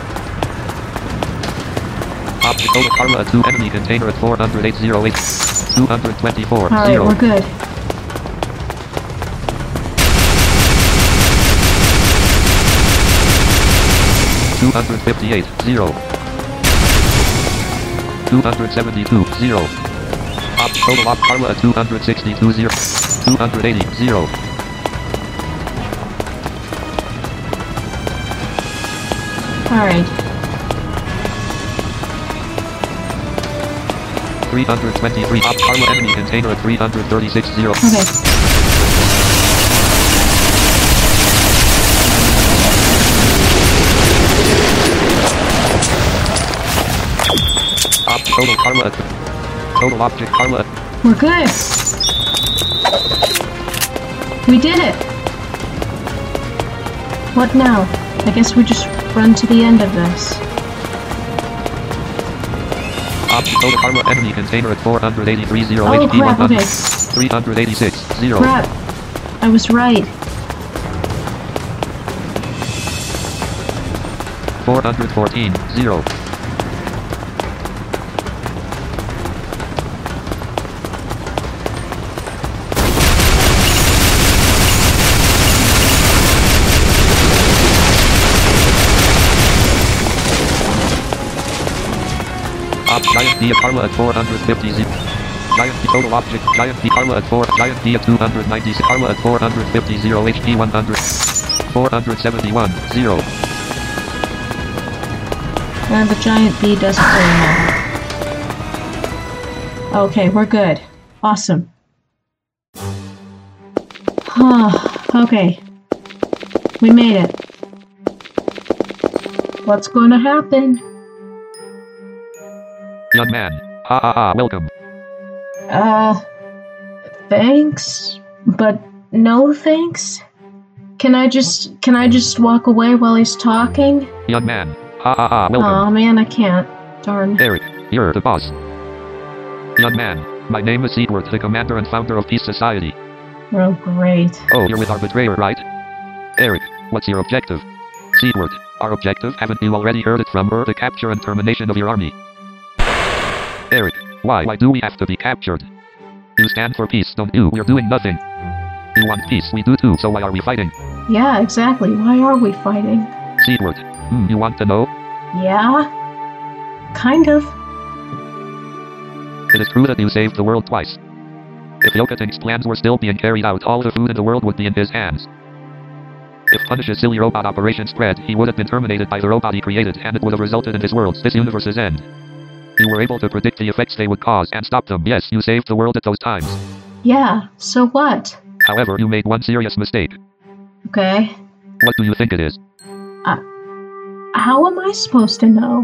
Object total Carla at two enemy container at four hundred eight, zero eight. two hundred twenty-four, All right, zero. we're good. two hundred fifty-eight, zero. two hundred seventy-two, zero. Op total op Carla at two hundred sixty-two, zero. two hundred eighty, zero. All right. three hundred twenty-three, op Carla enemy container at three hundred thirty-six, zero. Okay. Op total Carla at total object Carla. We're good. We did it. What now? I guess we just run to the end of this. Op total Carla enemy container at four hundred eighty-three, zero. Oh H P crap, one hundred. okay. three hundred eighty-six, zero. Crap. I was right. four hundred fourteen, zero. Op Giant D Carla at four hundred fifty, zero. Giant D total object Giant D Carla at four. Giant D at two hundred ninety. Carla at four hundred fifty, zero. H P one hundred. four hundred seventy-one, zero. And the giant bee doesn't really matter. Okay, we're good. Awesome. Okay. We made it. What's going to happen? Young man. Ha ha ha, welcome. Uh, thanks, but no thanks. Can I just, can I just walk away while he's talking? Young man. Ha ha ha, welcome. Oh man, I can't. Darn. Eric, you're the boss. Young man, my name is Seedworth, the commander and founder of Peace Society. Oh, great. Oh, you're with our betrayer, right? Eric, what's your objective? Seedworth, our objective, haven't you already heard it from her? The capture and termination of your army. Eric, why? Why do we have to be captured? You stand for peace, don't you? We're doing nothing. You want peace, we do too, so why are we fighting? Yeah, exactly. Why are we fighting? Seedworth, hmm, you want to know? Yeah? Kind of. It is true that you saved the world twice. If Yokoting's plans were still being carried out, all the food in the world would be in his hands. If Punish's silly robot operation spread, he would have been terminated by the robot he created, and it would have resulted in his world's, this universe's end. You were able to predict the effects they would cause and stop them. Yes, you saved the world at those times. Yeah, so what? However, you made one serious mistake. Okay. What do you think it is? Uh, how am I supposed to know?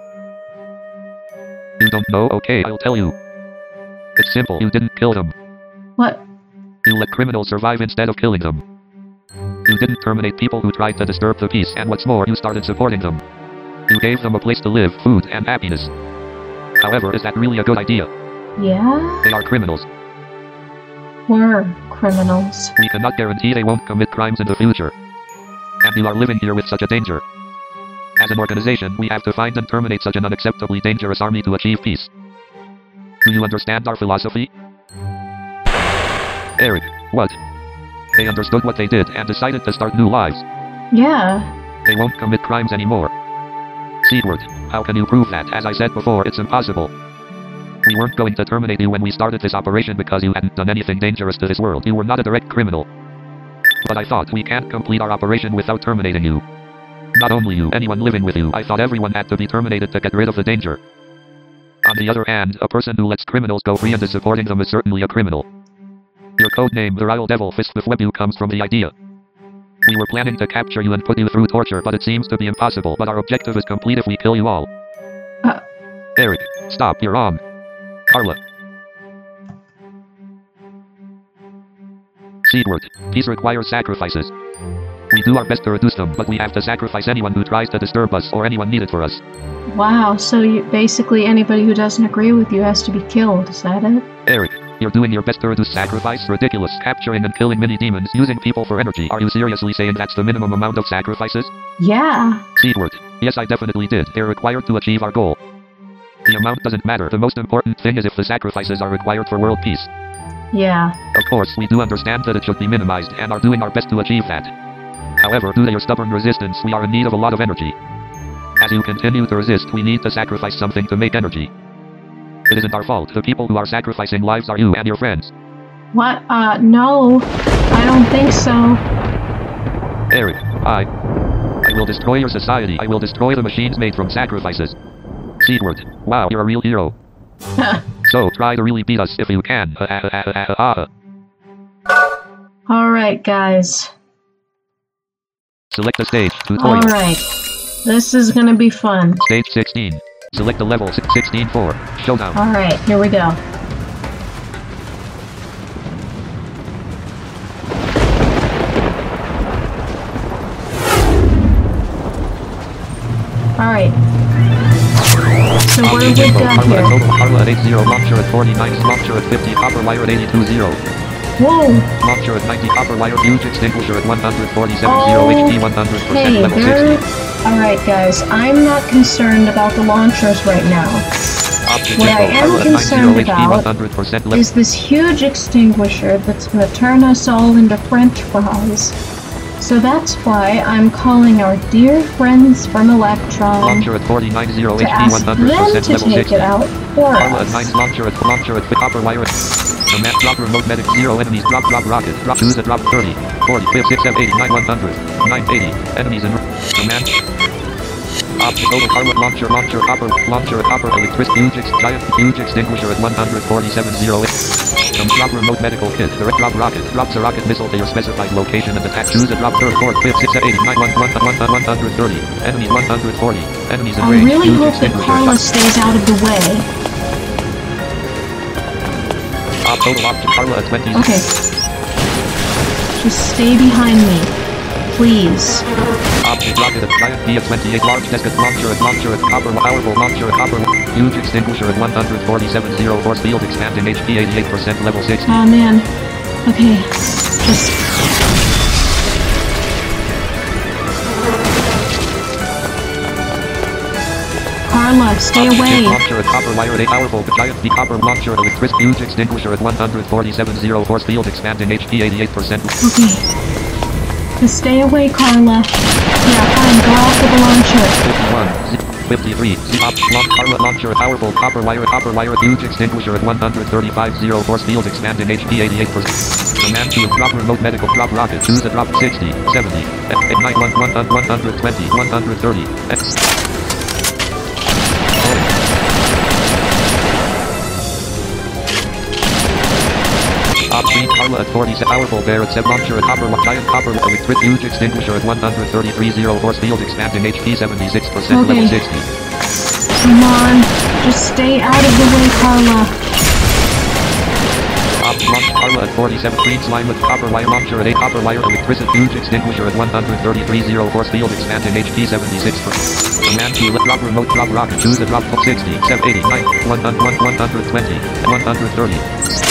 You don't know? Okay, I'll tell you. It's simple. You didn't kill them. What? You let criminals survive instead of killing them. You didn't terminate people who tried to disturb the peace, and what's more, you started supporting them. You gave them a place to live, food, and happiness. However, is that really a good idea? Yeah? They are criminals. We're criminals. We cannot guarantee they won't commit crimes in the future. And you are living here with such a danger. As an organization, we have to find and terminate such an unacceptably dangerous army to achieve peace. Do you understand our philosophy? Eric, what? They understood what they did and decided to start new lives. Yeah. They won't commit crimes anymore. Seedworth, how can you prove that? As I said before, it's impossible. We weren't going to terminate you when we started this operation because you hadn't done anything dangerous to this world. You were not a direct criminal. But I thought we can't complete our operation without terminating you. Not only you, anyone living with you. I thought everyone had to be terminated to get rid of the danger. On the other hand, a person who lets criminals go free and is supporting them is certainly a criminal. Your code name, the Royal Devil Fist with Webu, comes from the idea. We were planning to capture you and put you through torture, but it seems to be impossible. But our objective is complete if we kill you all. Uh, Eric, stop, you're wrong. Carla. Seedworth, peace requires sacrifices. We do our best to reduce them, but we have to sacrifice anyone who tries to disturb us or anyone needed for us. wow, so you, basically anybody who doesn't agree with you has to be killed, is that it? Eric, you're doing your best to reduce sacrifice? Ridiculous. Capturing and killing mini-demons, using people for energy. Are you seriously saying that's the minimum amount of sacrifices? Yeah. Seedworth, yes, I definitely did. They're required to achieve our goal. The amount doesn't matter. The most important thing is if the sacrifices are required for world peace. Yeah. Of course, we do understand that it should be minimized and are doing our best to achieve that. However, due to your stubborn resistance, we are in need of a lot of energy. As you continue to resist, we need to sacrifice something to make energy. It isn't our fault. The people who are sacrificing lives are you and your friends. What? Uh, no. I don't think so. Eric, I... I will destroy your society. I will destroy the machines made from sacrifices. Seedward. Wow, you're a real hero. So, try to really beat us if you can. Alright, guys. Select the stage. Tutorial. Alright. This is gonna be fun. Stage sixteen. Select the level sixteen four. Showdown. Alright, here we go. Alright. So what do we got Carla here? at total. Carla at eighty. Launcher at forty-nine. Launcher at fifty. Copper wire at eighty-two zero. Whoa! Launcher at ninety. Copper wire. Huge extinguisher at one hundred forty-seven zero. H P one hundred percent. Hey, Level there... sixty. Alright guys, I'm not concerned about the launchers right now. Option What I info. am Carla at concerned ninety. H P about one hundred percent. Level. is this huge extinguisher that's gonna turn us all into french fries. So that's why I'm calling our dear friends from Electron Launcher at forty-nine zero. to H P ask one hundred them percent. to Level take sixty. it out for Carla at us. nine. Launcher at launcher at copper wire. Command drop remote medic zero enemies drop drop rocket drop choose a drop thirty forty fifty six seven eighty nine one hundred nine eighty enemies in command. Option total. Carla launcher launcher copper launcher at copper electric huge ex, giant huge extinguisher at one hundred forty-seven zero. Some drop remote medical kit. Direct drop rocket. Drops a rocket missile to your specified location and attack. Choose a drop third, fourth, fifth, sixth, eighty, nine, one, one, one, one hundred thirty. Enemies one hundred forty. Enemies in I range. really Huge hope that extinguisher. Carla stays out of the way. Op total option. Carla at twenty. Okay. Just stay behind me. Please. Option rocket at giant B at twenty-eight. Large desk at launcher at launcher at copper powerful launcher at copper. Huge extinguisher at one hundred forty-seven zero. Force field expanding H P eighty-eight percent level sixty. Oh man. Okay. Just... Carla, stay away. Launcher at copper wire at eight powerful giant B copper launcher at electric huge extinguisher at one hundred forty-seven zero. Force field expanding H P eighty-eight percent. Okay. Just stay away, Carla. Yeah, fine, go after the launcher. fifty-one, fifty-three, op, launch, Carla launcher, powerful copper wire, copper wire, huge extinguisher at one hundred thirty-five zero. Force field expanding H P eighty-eight percent. Command to drop remote medical drop rocket. Choose a drop sixty, seventy, ignite one, one, one hundred twenty, one hundred thirty. X. Op three, Carla at forty, powerful bear at seven, launcher at copper, giant copper, electric huge extinguisher at one hundred thirty-three zero. Force field expanding H P seventy-six percent Okay. level sixty. Come on. Just stay out of the way, Carla. Op launch Carla at forty-seven, green slime with copper wire launcher at eight, copper wire electricity huge extinguisher at one hundred thirty-three zero. Force field expanding H P seventy-six percent. Command to let drop remote drop rocket. Choose a drop sixty, seven, eighty, nine, one hundred, one hundred twenty, one hundred thirty.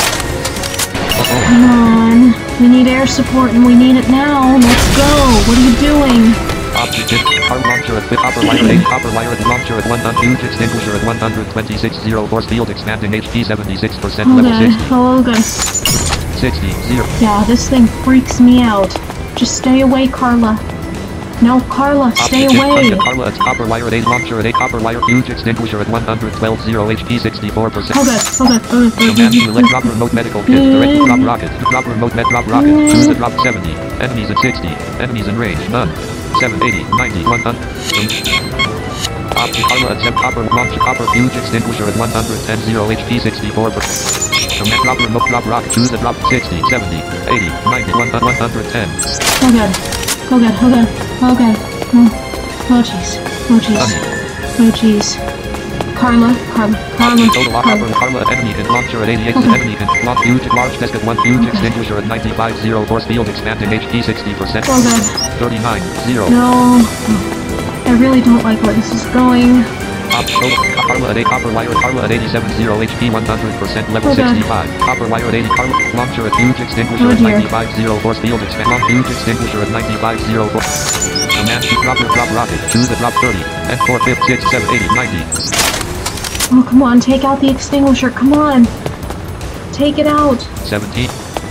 Come on. We need air support and we need it now. Let's go. What are you doing? Objective, car launcher at fifth, copper wire eight, copper wire at launcher at one hundred, huge extinguisher at one hundred twenty-six zero. Force field expanding H P seventy-six percent level Okay. sixty. Oh, good. sixty, zero. Yeah, this thing freaks me out. Just stay away, Carla. No, Carla, stay Objective, away. target, Carla at copper wire at eight, launcher at eight, copper wire, huge extinguisher at one hundred twelve zero. H P sixty-four percent. Oh, good. Oh, good. Oh, good. Command to let drop remote medical kit. Direct drop rocket. Drop remote med drop rocket. Choose a drop seventy. Enemies at sixty. Enemies in range. None. seven, eighty, ninety, one hundred. Option Carla at seven. Copper launcher. Copper huge extinguisher at one hundred ten zero. H P sixty-four percent. Command drop remote drop rocket. Choose a drop sixty, seventy, eighty, ninety, one hundred ten. Oh, good. Oh, good. Oh, good. Oh, good. Oh, oh, jeez. Oh, jeez. Oh, jeez. Carla, Carla, Carla, Total lock Carla. upper Carla at enemy hit launcher at eighty-eight. Okay. Enemy hit launch huge large desk at one huge extinguisher at ninety-five zero. Force field expanding H P sixty percent. Oh, good. thirty-nine zero. No. I really don't like where this is going. Top total Carla at eight. Copper wire Carla at eighty-seven zero. H P one hundred percent level Oh, God. sixty-five. Copper wire at eighty. Carla launcher at huge extinguisher Oh, at dear. ninety-five zero. Force field expand launch huge extinguisher at ninety-five zero. Command to drop your drop rocket. Choose the drop thirty. And four, fifth, six, seven, eighty, ninety. Oh, come on, take out the extinguisher. Come on. Take it out. seventeen.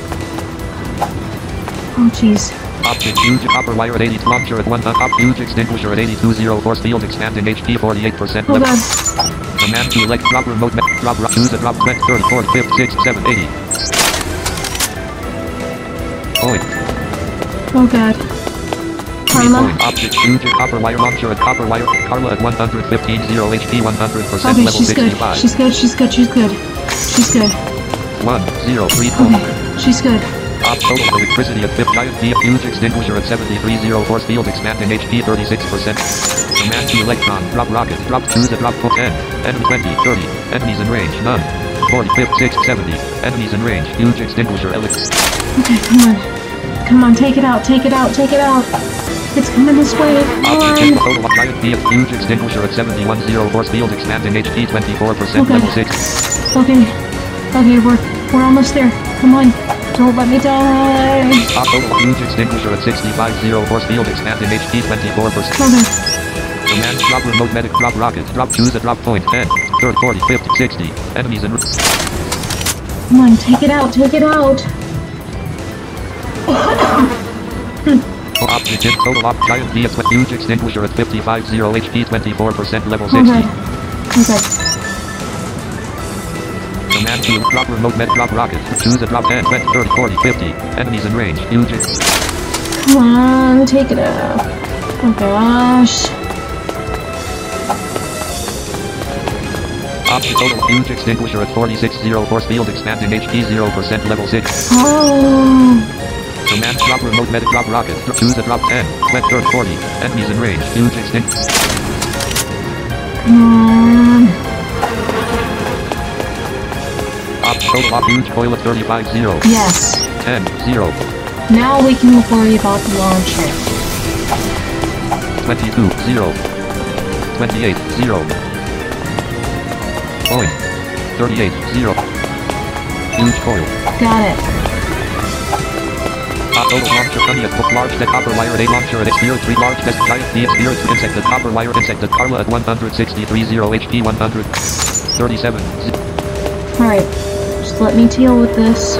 Oh, jeez. Object huge copper wire at eighty. Launcher at one. Top huge extinguisher at eighty-two. Zero force field expanding H P forty-eight percent. Oh, God. Command to elect drop remote. Drop. Use a drop. twenty, thirty, forty, fifty, sixty, seventy, eighty. Point. Oh, God. Carla. Object huge copper wire launcher at copper wire. Carla at one hundred fifteen. Zero H P. one hundred percent. Okay, Level she's good. sixty-five. She's good. She's good. She's good. She's good. one, zero, three, Okay. She's good. Op total electricity at fifty. Giant D. Huge extinguisher at seventy-three. Zero force field expanding H P thirty-six percent. Command to electron. Drop rocket. Drop to the drop. ten. Enemy twenty. thirty. Enemies in range. None. forty, fifty, sixty, seventy. Enemies in range. Huge extinguisher. Elect. Okay, come on. Come on, take it out. Take it out. Take it out. It's coming this way. Come Object on. total giant D. Huge extinguisher at seventy-one. Zero force field expanding H P twenty-four percent. Okay. Level six. Okay. Okay, we're we're almost there. Come on. Don't let me die. Top total huge extinguisher at sixty-five. Zero force field expanding H P twenty-four percent. Okay. Command drop remote medic drop rocket. Drop to the drop point. ten, thirty, forty, fifty, sixty. Enemies in. Come on, take it out. Take it out. Object total op giant D. Huge extinguisher at fifty-five. Zero H P twenty-four percent. Level Okay. sixty. Okay. Command to drop remote med drop rocket. Choose a drop ten, twenty, thirty, forty, fifty. Enemies in range. Huge. ex- Come on, take it out. Oh gosh. Object total huge extinguisher at forty-six. Zero force field expanding H P zero percent. Level six. Oh. Command drop remote med drop rocket. Choose a drop ten, twenty, thirty, forty. Enemies in range. Huge extinct. Come on. Object total op huge coil at thirty-five. Zero. Yes. ten, zero. Now we can worry about the launcher. twenty-two, zero. twenty-eight, zero. Point. thirty-eight, zero. Huge coil. Got it. Top total launcher twenty at book large deck copper wire at eight launcher at exterior three large desk giant D exterior two insect at copper wire insect at Carla at one hundred sixty-three. Zero H P one hundred thirty-seven. Z- Alright. Just let me deal with this.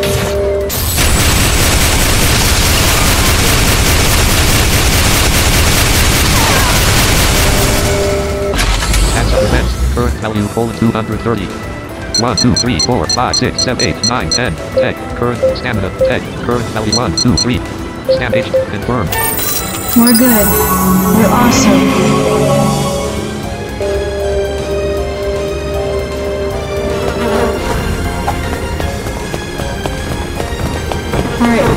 Answer events. Current value colon two hundred thirty. one, two, three, four, five, six, seven, eight, nine, ten. Tech. Current stamina. Tech. Current value one, two, three. Scan agent. Confirmed. We're good. We're awesome. Alright.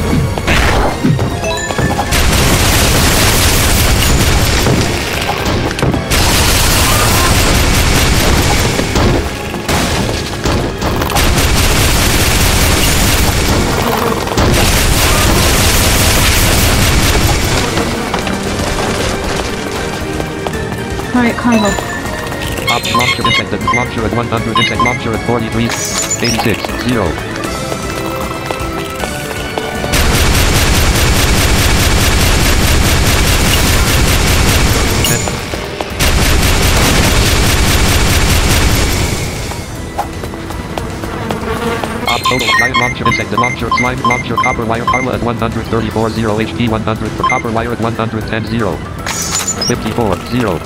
Alright, Carla. Top launcher insect at launcher at one hundred insect launcher at forty-three. eighty-six, zero. Top total giant launcher insect at launcher slime launcher copper wire Carla at one hundred thirty-four. Zero H P one hundred for copper wire at one hundred ten. Zero. fifty-four, zero.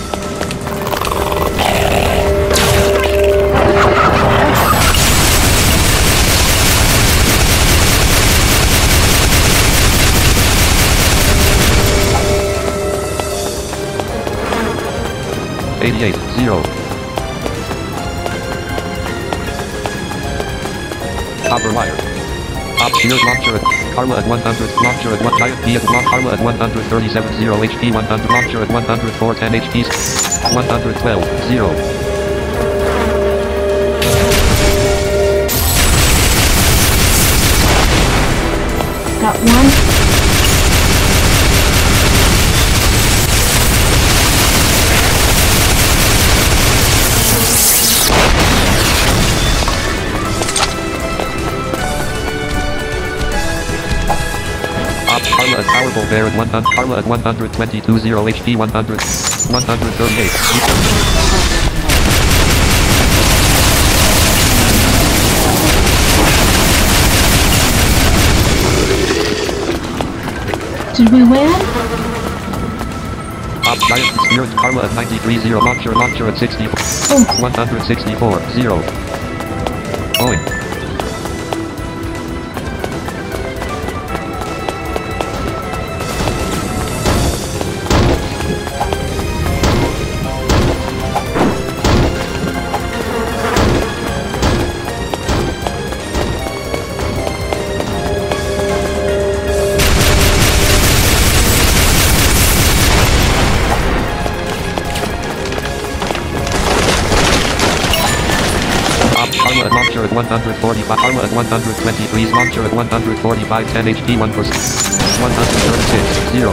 eighty-eight, zero. Copper wire. Top shield launcher at Carla at one hundred. Launcher at one giant D at launch Carla at one hundred thirty-seven. Zero H P one hundred. Launcher at one hundred four. ten H P. one hundred twelve. Zero. Got one. Carla at powerful bear at one hundred. Carla at one hundred twenty-two. Zero H P one hundred. one hundred thirty-eight. Did we win? Top Giant Spirit Karma at ninety-three zero. Launcher Launcher at sixty-four. Oh. one hundred sixty-four zero. Going. Karma at launcher at one hundred forty-five. Karma at one hundred twenty-three. Launcher at one hundred forty-five. ten H P. one percent. one hundred thirty-six zero.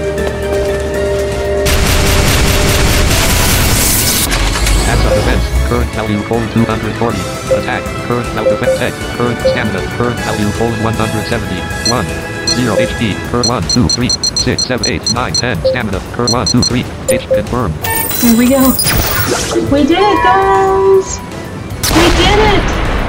Ads of defense. Current value colon two hundred forty. Attack. Current value defense tech. Current stamina. Current value colon one hundred seventy. one. zero H P. Current one, two, three, six, seven, eight, nine, ten. Stamina. Current one, two, three. H confirmed. Here we go. We did it, guys! We did it!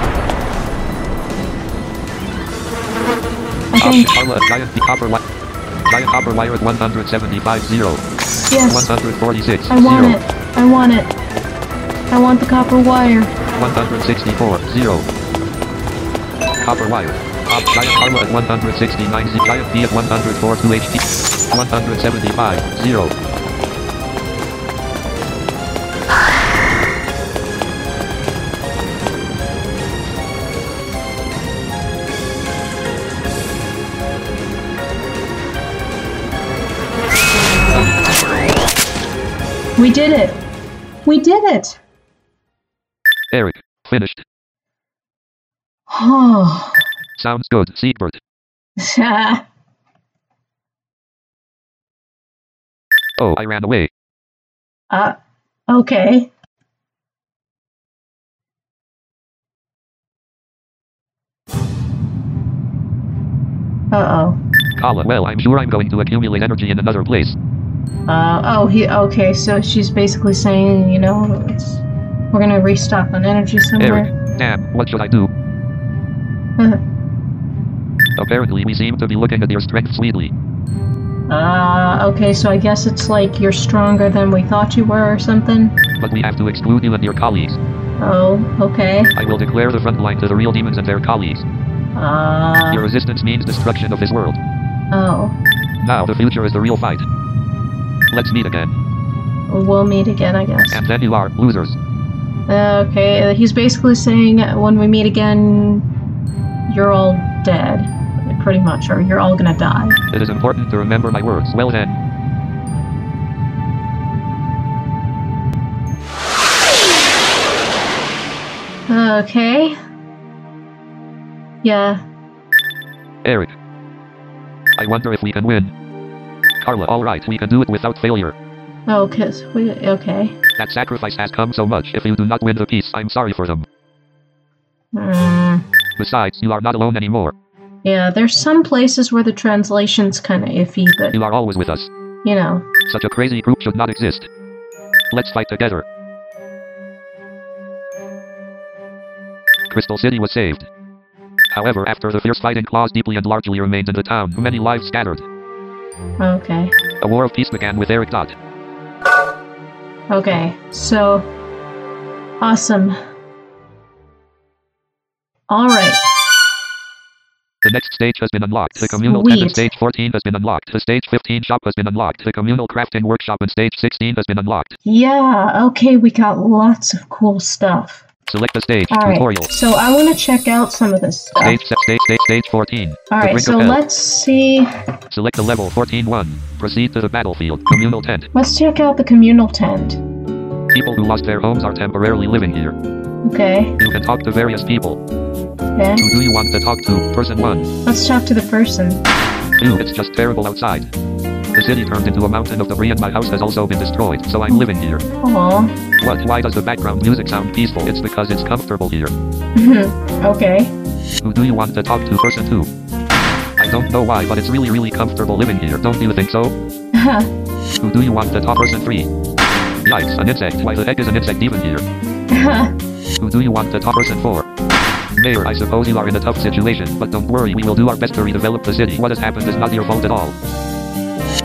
I think. Karma at giant copper wire. Giant copper wire at one hundred seventy-five zero. Yes. one hundred forty-six. I want zero. it. I want it. I want the copper wire. one hundred sixty-four zero. Copper wire. Top giant karma at one hundred sixty-nine. Z giant P at one hundred four two H P. one hundred seventy-five zero. We did it! We did it! Eric, finished. Oh. Sounds good, Siegbert. Oh, I ran away. uh, okay. Uh-oh. Kala, well, I'm sure I'm going to accumulate energy in another place. Uh, oh, he, okay, so she's basically saying, you know, it's, we're gonna restock on energy somewhere. Eric, damn, what should I do? Apparently, we seem to be looking at your strength sweetly. Uh, okay, so I guess it's like you're stronger than we thought you were or something? But we have to exclude you and your colleagues. Oh, okay. I will declare the front line to the real demons and their colleagues. Uh, Your resistance means destruction of this world. oh. Now the future is the real fight. Let's meet again. We'll meet again, I guess. And then you are losers. Uh, okay, uh, he's basically saying uh, when we meet again, you're all dead. Pretty much, or you're all gonna die. It is important to remember my words. Well then. Okay. Yeah. Eric. I wonder if we can win. Carla, alright, we can do it without failure. Oh, cause we, okay. That sacrifice has come so much. If you do not win the peace, I'm sorry for them. Hmm. Besides, you are not alone anymore. Yeah, there's some places where the translation's kinda iffy, but, You are always with us. you know. Such a crazy group should not exist. Let's fight together. Crystal City was saved. However, after the fierce fighting, Claws deeply and largely remained in the town, many lives scattered. Okay. A war of peace began with Eric Dot. Okay, so... Awesome. Alright. The next stage has been unlocked. The communal tent Sweet. and stage fourteen has been unlocked. The stage fifteen shop has been unlocked. The communal crafting workshop and stage sixteen has been unlocked. Yeah, okay, we got lots of cool stuff. Select the stage. Alright, Tutorial. so I want to check out some of this stuff. Stage, se- stage, stage, stage fourteen. The Alright, Brink so of Hell. let's see... Select the level fourteen one. Proceed to the battlefield. Communal tent. Let's check out the communal tent. People who lost their homes are temporarily living here. Okay, You can talk to various people. okay. Who do you want to talk to? Person one. Let's talk to the person. two. It's just terrible outside. The city turned into a mountain of debris and my house has also been destroyed, so I'm living here. Aww. What? Why does the background music sound peaceful? It's because it's comfortable here. Okay. Who do you want to talk to? Person two. I don't know why, but it's really really comfortable living here. Don't you think so? Who do you want to talk? Person three. Yikes, an insect. Why the heck is an insect even here? Who do you want to talk? Person four. Mayor, I suppose you are in a tough situation, but don't worry, we will do our best to redevelop the city. What has happened is not your fault at all.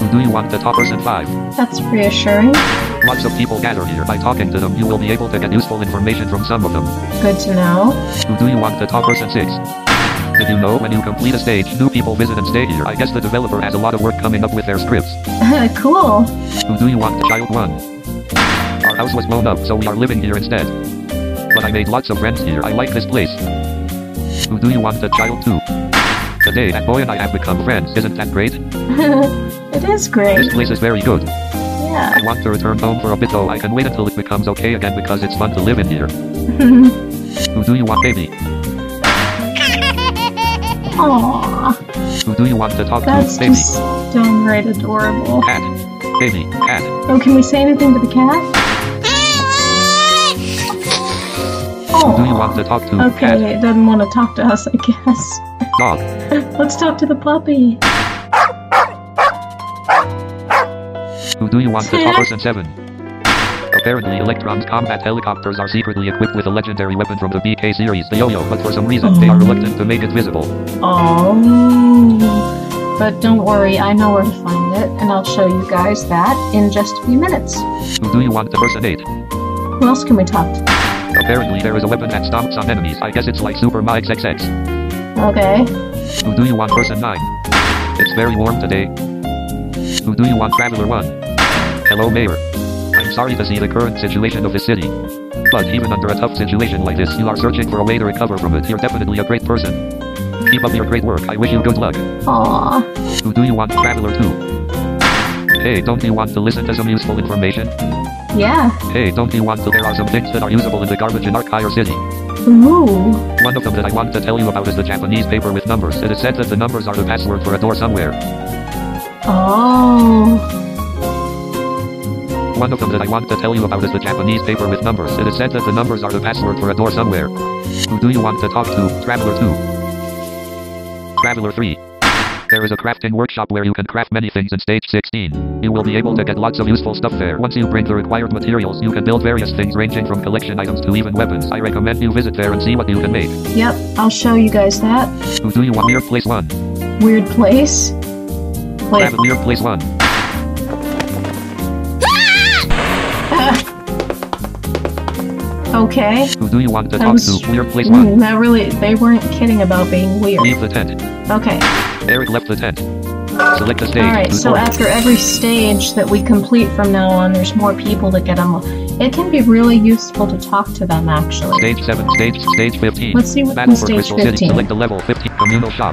Who do you want to talk? Person five. That's reassuring. Lots of people gather here. By talking to them, you will be able to get useful information from some of them. Good to know. Who do you want to talk? Person six. Did you know when you complete a stage, new people visit and stay here? I guess the developer has a lot of work coming up with their scripts. Cool. Who do you want? Child one. Our house was blown up, so we are living here instead. But I made lots of friends here. I like this place. Who do you want? The child two. Today, that boy and I have become friends. Isn't that great? It is great. This place is very good. Yeah. I want to return home for a bit, though. I can wait until it becomes okay again because it's fun to live in here. Who do you want? Baby. Aww. Who do you want to talk That's to? Baby. just downright adorable. Cat. Baby. Cat. Oh, can we say anything to the cat? Who do you want to talk to? Okay, Cat. it doesn't want to talk to us, I guess. Dog. Let's talk to the puppy. Who do you want to talk? Person seven. Apparently, Electron's combat helicopters are secretly equipped with a legendary weapon from the B K series, the Yo-Yo, but for some reason, Oh. they are reluctant to make it visible. Oh. But don't worry, I know where to find it, and I'll show you guys that in just a few minutes. Who do you want to? Person eight. Who else can we talk to? Apparently, there is a weapon that stomps on enemies. I guess it's like Super Ma X X X. Okay. Who do you want? Person nine. It's very warm today. Who do you want? Traveler one. Hello, Mayor. I'm sorry to see the current situation of the city. But even under a tough situation like this, you are searching for a way to recover from it. You're definitely a great person. Keep up your great work. I wish you good luck. Aww. Who do you want? Traveler two. Hey, don't you want to listen to some useful information? Yeah. Hey, don't you want to? There are some things that are usable in the garbage in Archire City. Ooh. One of them that I want to tell you about is the Japanese paper with numbers. It is said that the numbers are the password for a door somewhere. Oh. One of them that I want to tell you about is the Japanese paper with numbers. It is said that the numbers are the password for a door somewhere. Who do you want to talk to? Traveler two. Traveler three. There is a crafting workshop where you can craft many things in stage sixteen. You will be able to get lots of useful stuff there. Once you bring the required materials, you can build various things ranging from collection items to even weapons. I recommend you visit there and see what you can make. Yep, I'll show you guys that. Who do you want? Weird Place one. Weird place. Wait. Travel Weird Place one. Okay. Who do you want to That talk was- to? Weird Place one. Mm, that really, they weren't kidding about being weird. Leave the tent. Okay. Eric left the tent. Select the stage. Alright, so Tutorial. after every stage that we complete from now on, there's more people that get them. It can be really useful to talk to them, actually. Stage seven, stage, stage fifteen. Let's see what's Battle in for stage Crystal City. fifteen. Select the level fifteen, communal shop.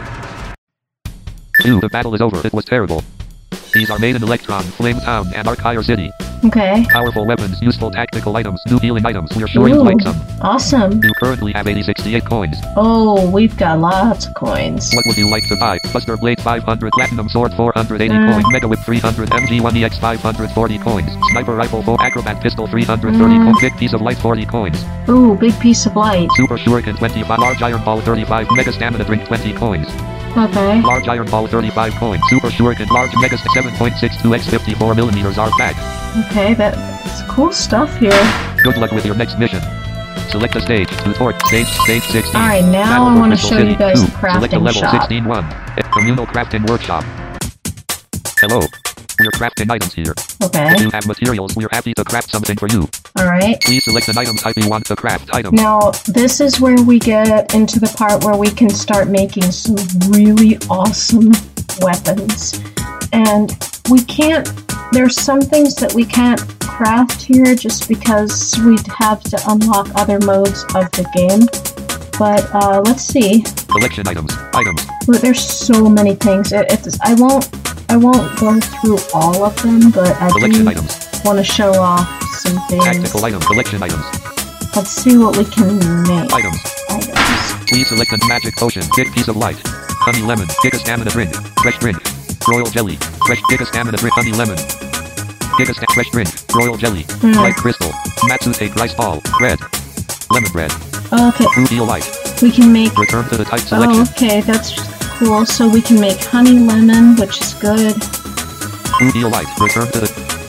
two. The battle is over. It was terrible. These are made in Electron, Flame Town, and Archire City. Okay. Powerful weapons, useful tactical items, new healing items. We're sure you'd Ooh, like some. awesome. You currently have eighty sixty-eight coins. Oh, we've got lots of coins. What would you like to buy? Buster Blade five hundred, Platinum Sword four hundred eighty Mm. coins, Mega Whip three hundred, M G one E X five hundred forty coins, Sniper Rifle four, Acrobat Pistol three hundred thirty Mm. coins, Big Piece of Light forty coins, Ooh, big piece of light. Super Shuriken twenty-five, Large Iron Ball thirty-five, Mega Stamina Drink twenty coins, Okay. Large Iron Ball thirty-five coins, Super Shuriken, Large Mega seven point six two by fifty-four millimeters are back. Okay, that's cool stuff here. Good luck with your next mission. Select the stage, tutorial, stage, stage sixteen. Alright, now Battle I for want to Crystal show City. you guys Two. the Select the crafting level shop. sixteen one. Communal Crafting Workshop. Hello. We're crafting items here. Okay. If you have materials, we're happy to craft something for you. Alright. Please select an item type you want to craft. Item. Now, this is where we get into the part where we can start making some really awesome weapons. And we can't, there's some things that we can't craft here just because we'd have to unlock other modes of the game. But uh, let's see. Collection items. Items. Look, there's so many things. It, it's, I won't, I won't go through all of them, but I Collection do items. want to show off some things. Tactical item. Collection items. Let's see what we can make. Items. Items. Please select a magic potion. Big piece of light. Honey lemon. Giga stamina drink. Fresh drink. Royal jelly. Fresh giga stamina drink. Honey lemon. Giga sta- fresh drink. Royal jelly. Mm. Light crystal. Matsute rice ball. Bread. Lemon bread. Okay, Fruit eel light. we can make. Return to the type selection. Oh, okay, that's cool. So we can make honey lemon, which is good. Fruit eel light. Return to the.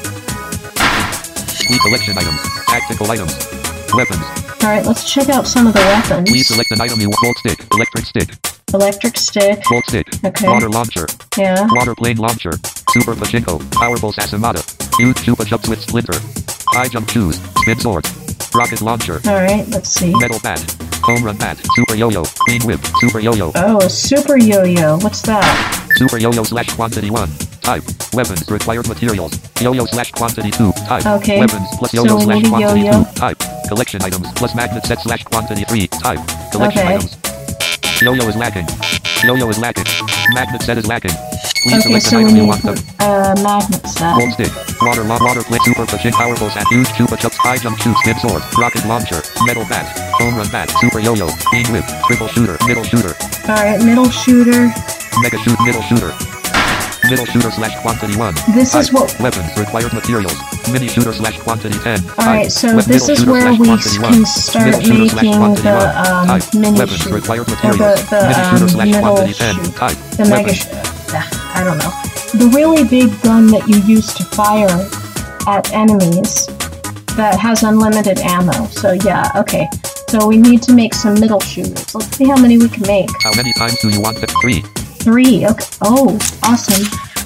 Please collection items. Tactical items. Weapons. All right, let's check out some of the weapons. Please select an item you want. Gold stick. Electric stick. Electric stick. Volt stick. Okay. Water launcher. Yeah. Water plane launcher. Super pachinko. Powerful Sasamata. Huge chupa chups with splinter. High jump shoes. Spin sword. Rocket launcher. Alright, let's see. Metal bat. Home run bat. Super yo-yo. Clean whip. Super yo-yo. Oh, a super yo-yo. What's that? Super yo-yo slash quantity one. Type. Weapons. Required materials. Yo-yo slash quantity two. Type. Okay. Weapons plus So yo-yo we slash need a quantity yo-yo. two. Type. Collection items plus magnet set slash quantity three. Type. Collection Okay. items. Yo-yo is lacking. Yo-yo is lacking. Magnet set is lacking. Please Okay, select so an we item you need want them. a magnet set. Gold stick. Water la water plate. Super pachin. Powerful sat. Huge chupa chups. High jump shoot. Spin sword. Rocket launcher. Metal bat. Home run bat. Super yo-yo. Clean whip. Triple shooter. Middle shooter. Alright, middle shooter. Mega shoot. Middle shooter. Middle shooter slash quantity one. This is Type. what- Weapons. Required materials. Mini shooter slash quantity ten. Alright, Type. so Wep- this middle is shooter where slash we quantity one. can start Middle shooter slash making quantity the one. um, Type. mini Weapons. shoot. Required Or materials. the, the Mini shooter um, slash middle quantity ten. shoot. Type. The mega Weapons. sh- uh, I don't know. The really big gun that you use to fire at enemies that has unlimited ammo. So yeah, okay. So we need to make some middle shooters. Let's see how many we can make. How many times do you want it? Three. Three. Okay. Oh, awesome.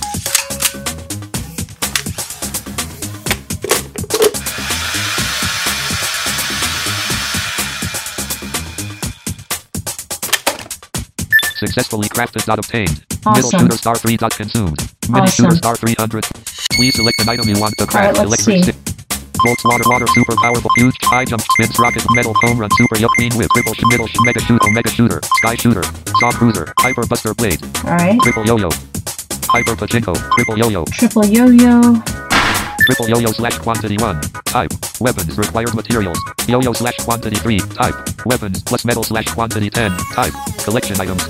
Successfully crafted. Dot obtained. Awesome. Middle shooter star three. Dot consumed. Mini Awesome. shooter star three hundred. Please select an item you want to craft. Alright, let's Electric see. stick. Volts water water super powerful huge high jump spins rocket metal home run super yo clean whip triple sh- middle sh- mega shoot omega shooter sky shooter saw cruiser hyper buster blade Alright. triple yo yo hyper pachinko triple yo yo Triple yo-yo. triple yo yo slash quantity one type weapons required materials yo yo slash quantity three type weapons plus metal slash quantity ten type collection items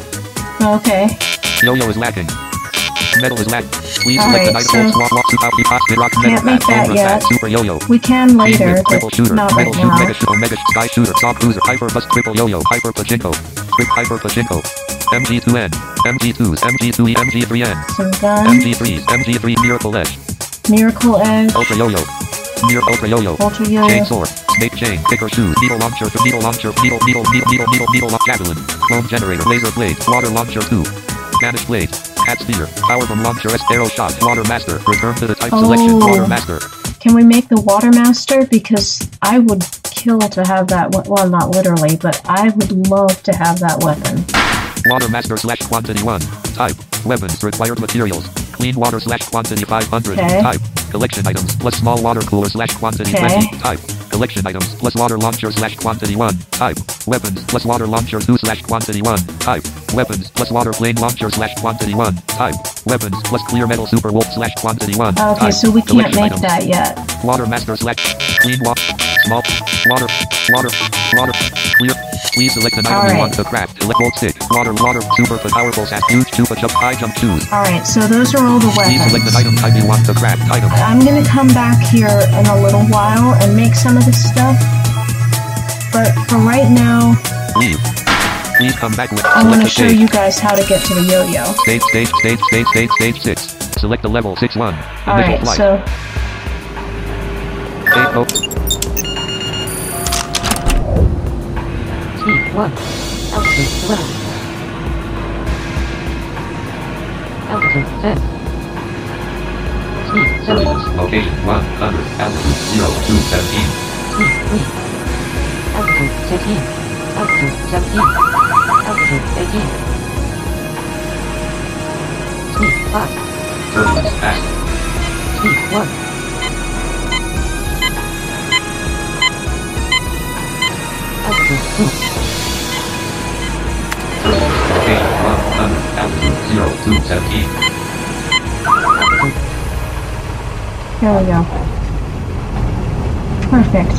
Okay. yo yo is lacking. Metal is lacking. Please Alright, select the so item. Swap, walk, super, hot, hot, mid rock, metal can't make bat, that home run yet. bat, super yo-yo. We can later, Clean whip, but triple shooter, not metal right shoot, now. mega shoot, omega sh- sky shooter, saw cruiser, hyper bust, triple yo-yo, hyper pachinko, trip hyper pachinko, M G two N, M G twos, M G two E, M G three N, Some M guns. G threes, M G three Miracle Edge, Miracle Edge. Ultra yo-yo, Mir Ultra yo-yo, Ultra yo-yo. chain sword, snake chain, picker shoes, needle launcher, needle launcher, needle, needle, needle, needle, needle, needle, launch javelin, clone generator, laser blade, water launcher two, Spanish blade, cat spear, power from launcher, S arrow shot, water master, return to the type Oh. selection, water master. Can we make the Water Master? Because I would kill to have that. We- well, not literally, but I would love to have that weapon. Water master slash quantity one. Type. Weapons required materials. Clean water slash quantity five hundred. Okay. Type. Collection items plus small water cooler slash quantity Okay. twenty. Type. Collection items plus water launcher slash quantity one. Type. Weapons plus water launcher two slash quantity one. Type. Weapons plus water plane launcher slash quantity one. Type. Weapons plus clear metal super wolf slash quantity one. Okay, Type. so we can't Collection make items. that yet. Water master slash clean water small water water water clear. Please select an item Alright. you want to craft. Select gold stick. Water water super powerful sat huge chupa jump high jump shoes. Alright, so those are all the Please select an weapons. item type you want to craft. Item. I'm gonna come back here in a little while and make some of this stuff. But for right now, Leave. Please come back with I select want a to show stage. you guys how to get to the yo-yo. Stage stage stage stage stage stage six. Select the level six one. Initial Alright, flight. so Stage oh. Speed one. Altitude eleven. Altitude ten. Speed seven. Location one hundred. Altitude zero two seventeen. Speed three. Altitude sixteen. Altitude seventeen. Altitude eighteen. Speed five. Turbulence fast. Speed one. Altitude two. Location one hundred. Altitude zero two seventeen. Altitude here we go. Perfect.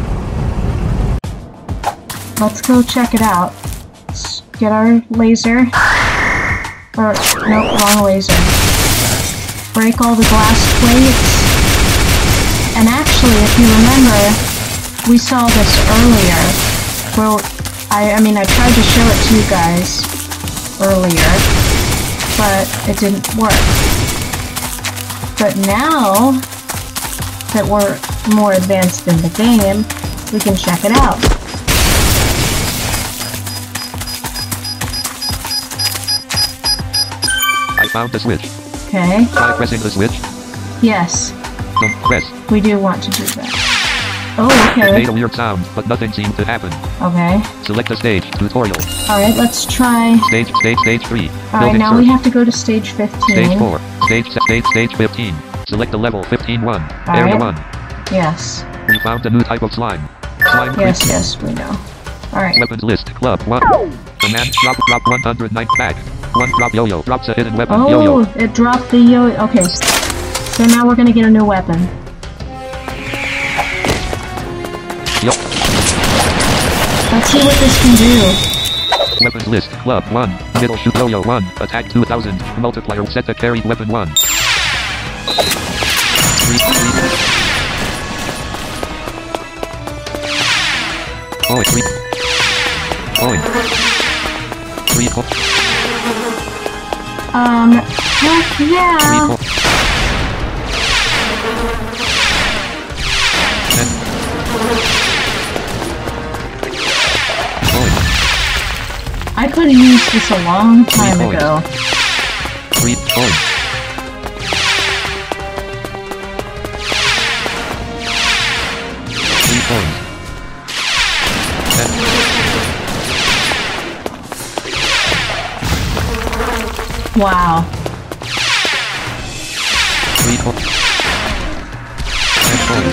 Let's go check it out. Let's get our laser. Or, nope, wrong laser. Break all the glass plates. And actually, if you remember, we saw this earlier. Well, I, I mean, I tried to show it to you guys earlier, but it didn't work. But now that we're more advanced in the game, we can check it out. I found the switch. Okay. Try pressing the switch. Yes, Don't press. we do want to do that. Oh, It okay. made a weird sound, but nothing seemed to happen. Okay. Select the stage. Tutorial. Alright, let's try. Stage, stage, stage three. Alright, Building now search. we have to go to stage fifteen. Stage four. Stage, stage, stage fifteen. Select the level fifteen one. Area Alright. one. Yes. We found a new type of slime. Slime Yes, creature. yes, we know. Alright. Weapons list. Club one. Command drop drop one hundred nine bag. One drop yo-yo. Drops a hidden weapon. Oh, Yo-yo. it dropped the yo. Okay. So now we're gonna get a new weapon. Yo. Let's see what this can do. Weapons list. Club one. Middle shoot yo-yo one. Attack two thousand. Multiplier set to carried weapon one. Three, three. Oh, three. Coin. Three coin. Um, heck Three yeah. coin. Ten. Coin. I could have used this a long time Three ago. Three coin. Three coins. Ten. Wow. Three coins. Ten coins.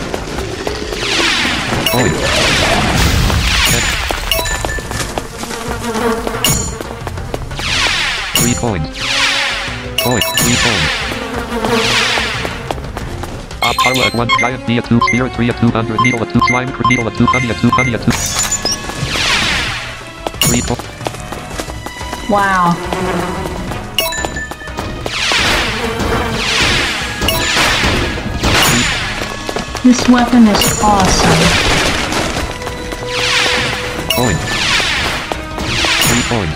Coin. Ten. Three coins. Coin. Three coins. Up Carla at one, giant D at two, spear at three at two hundred, needle at two, slime cr- needle at two, honey at two, honey at two. Three coins. Wow. This weapon is awesome. Coin. Three coins.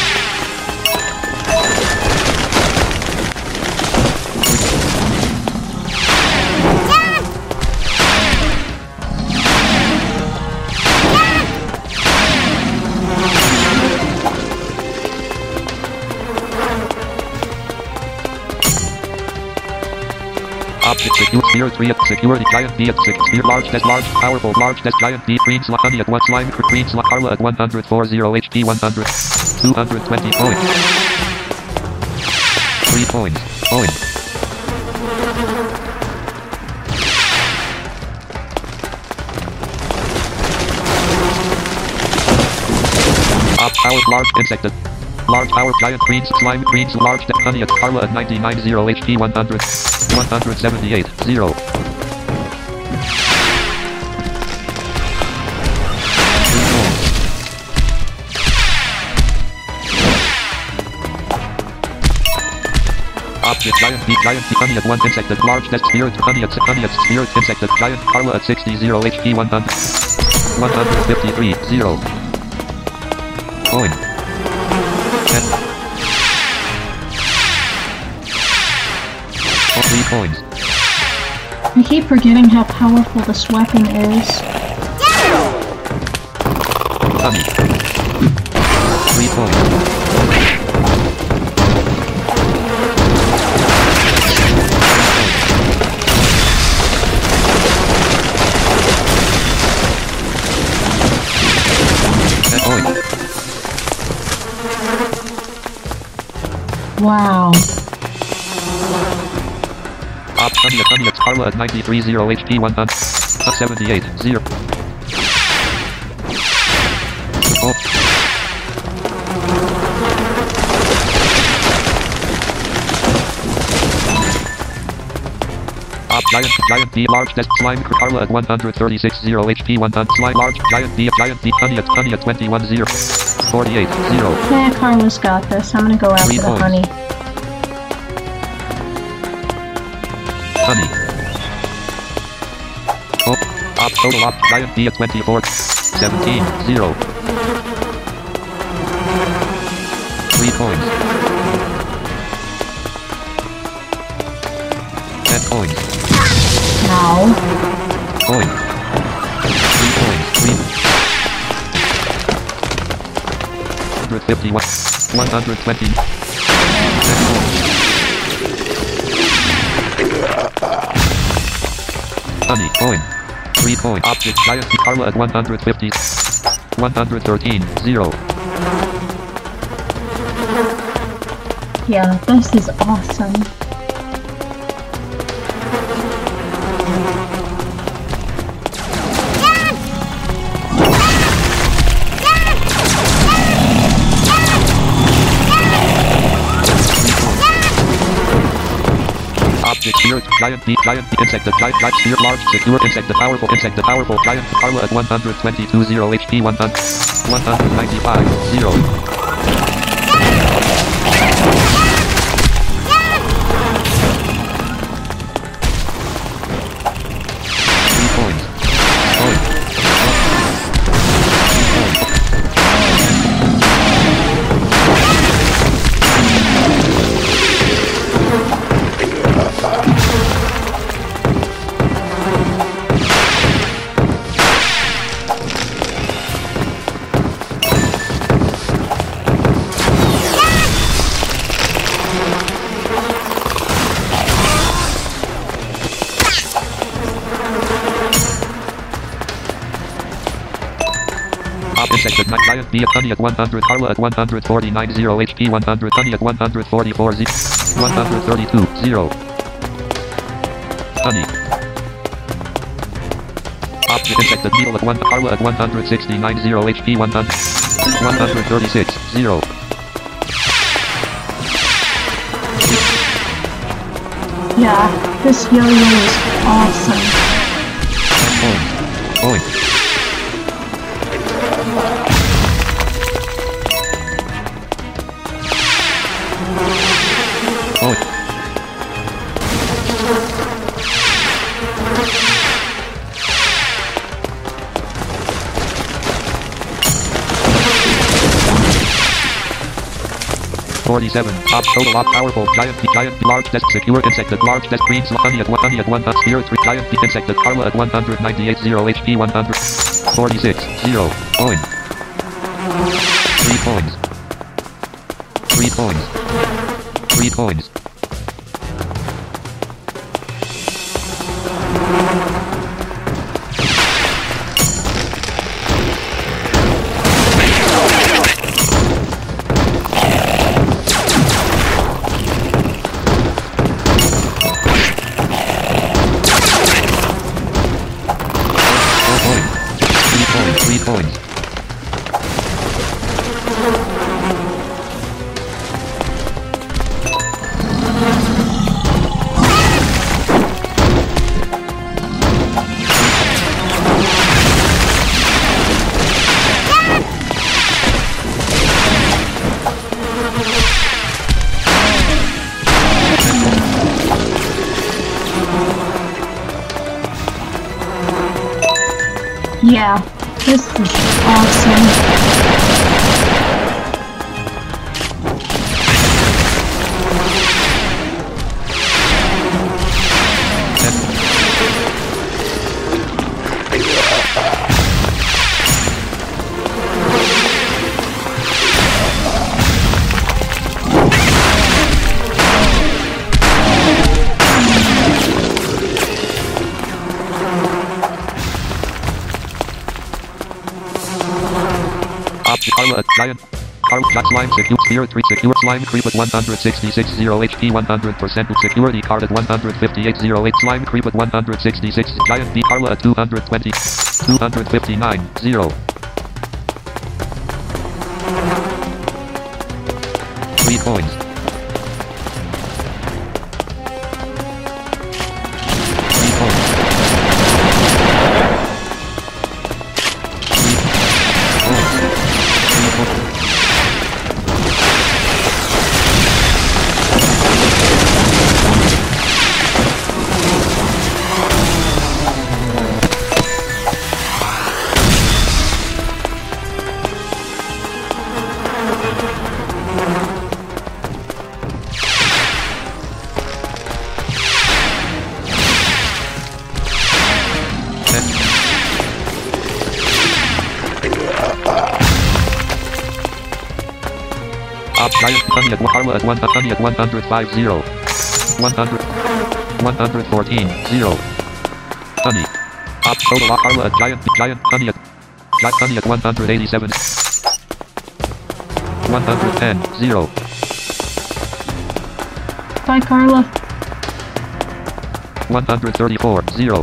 Object secure, spear three at security, giant D at six, spear large, desk large, powerful, large, desk giant D, green slot, honey at one, slime, cr- green slot, Carla at one hundred, forty H P one hundred, two hundred twenty points. Three points. Point. Up power, large insected. Large power, giant greens, slime, greens, large, de- honey at Carla at ninety-nine H P one hundred, one hundred seventy-eight, zero. Object, giant beat, giant beat, honey at one insected, large nest, spirit, honey at, honey at, spirit, insected, giant, Carla at sixty, zero H P one hundred, one hundred fifty-three, zero. Coin. ten. Oh, three coins. I keep forgetting how powerful this weapon is. Honey. Three coins. Ten coins. Wow. Op honey at honey at Carla at ninety-three, zero H P one hundred, seventy-eight, zero. Oh. Op giant, giant D, large desk, slime, Carla at one hundred thirty-six, zero H P one hundred, slime, large, giant D, giant D, honey at, honey at twenty-one, zero, forty-eight, zero. Yeah, Carla's got this. I'm gonna go after Three the points. honey. Honey. Oh, op total op, giant D at twenty-four, seventeen, zero. Three coins. Ten coins. Now. Coin. Three coins. Three. one hundred fifty-one. one hundred twenty. Honey, coin. three coin. Object, giant, Carla at one hundred fifty. one hundred thirteen, zero. Yeah, this is awesome. Object, spirit, giant, deep, giant, insect, the giant, giant, sphere, large, secure, insect, the powerful, insect, the powerful, giant, Carla at one hundred twenty-two, zero H P, one hundred, one hundred ninety-five, zero. Three coins. Coin. Insect at giant B at Honey at one hundred, Carla at one hundred forty-nine, zero H P, one hundred, Honey at one hundred forty-four, Z, one hundred thirty-two, zero. Honey. Object insect at Needle at one, Carla at one hundred sixty-nine, zero H P, one hundred, one hundred thirty-six, zero. Yeah, this yo-yo is awesome. Coin. Coin. Coin. forty-seven. Top total up powerful giant giant large desk secure insect at large desk green honey at one honey at one hundred spirit three giant insect at Carla at one hundred ninety-eight, zero H P, one hundred forty-six, zero. Coin. Three coins. Three coins. Three coins. Three coins. Yeah, this is awesome. Object Carla at giant Carla Jack slime secure sphere three secure slime creep at one hundred sixty-six, zero H P, one hundred percent security card at one hundred fifty-eight, zero eight slime creep at one hundred sixty-six giant B Carla at two hundred twenty, two hundred fifty-nine, zero. Three coins. Three coins. Op Giant Honey at Carla at one Honey at one hundred five zero. one hundred. one hundred fourteen. zero. Honey. Op Total Carla at Giant Giant Honey at Giant Honey at one hundred eighty-seven. one hundred ten. zero. Bye, Carla. one hundred thirty-four. zero.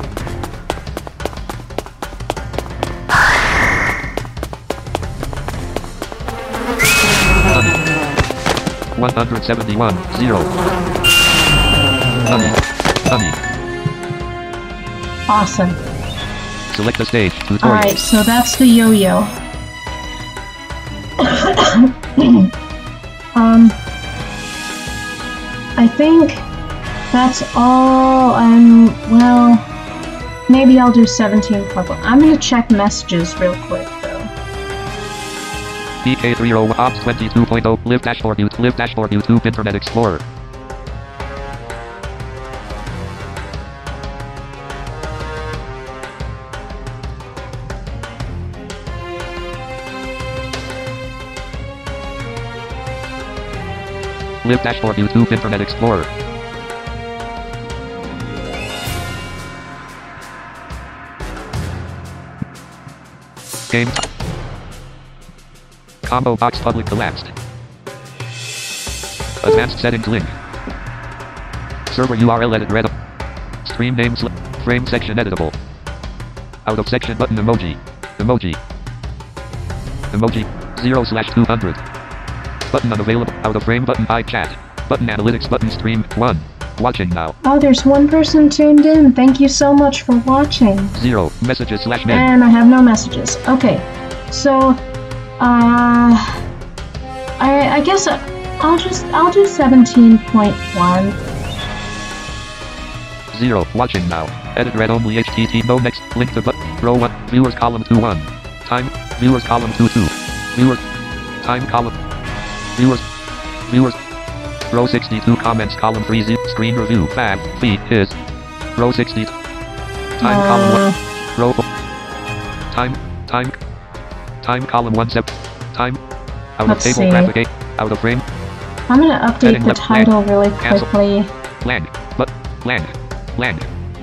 one hundred seventy-one. zero. Honey. Honey. Awesome. Select the stage. Tutorial. Alright, so that's the yo-yo. um, I think that's all I'm, well, maybe I'll do seventeen point one. I'm gonna check messages real quick, though. D K three oh Ops twenty-two point oh Live Dashboard YouTube Live Dashboard YouTube Internet Explorer. Live Dashboard YouTube Internet Explorer. Game t- Combo box public collapsed. Advanced settings link. Server U R L edit read. Stream name sl- frame section editable. Out of section button emoji. Emoji. Emoji. zero slash two hundred. Button unavailable. Out of frame button I chat. Button analytics button stream one. Watching now. Oh, there's one person tuned in. Thank you so much for watching. Zero. Messages slash men. And I have no messages. Okay, so, uh, I, I guess I'll just, I'll do seventeen point one. Zero. Watching now. Edit read only H T T no next. Link to button. Row one. Viewers column two one. Time. Viewers column two two. Viewers. Time column. Viewers. Viewers. Row sixty-two comments column three z. Screen review. Fab. Feed. His. Row sixty. Time Uh. column one. Row. Time. Time. Time column one sep. Time. Out of Let's table see. graphic eight. Out of frame. I'm gonna update Heading the left, title really cancel. quickly. Land. But. Land. Land.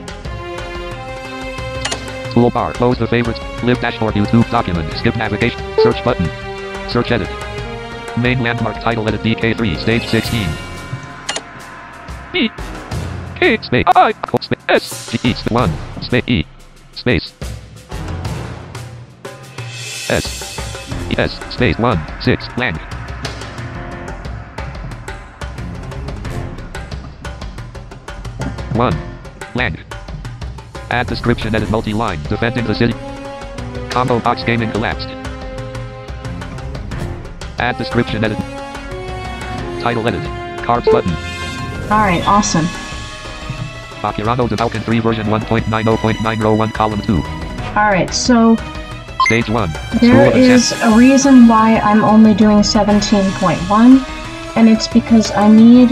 Toolbar. Close the favorites. Live dashboard YouTube document. Skip navigation. Search button. Search edit. Main landmark title edit D K three stage sixteen. B. K space I space S G E one space E space S E S space one six land. One land. Add description edit multi-line defending the city. Combo box gaming collapsed. Add description edit. Title edit. Cards button. Alright, awesome. Bakirano de Falcon three version one point nine zero point nine row one column two. Alright, so Stage one. there School of is Assess- a reason why I'm only doing seventeen point one, and it's because I need...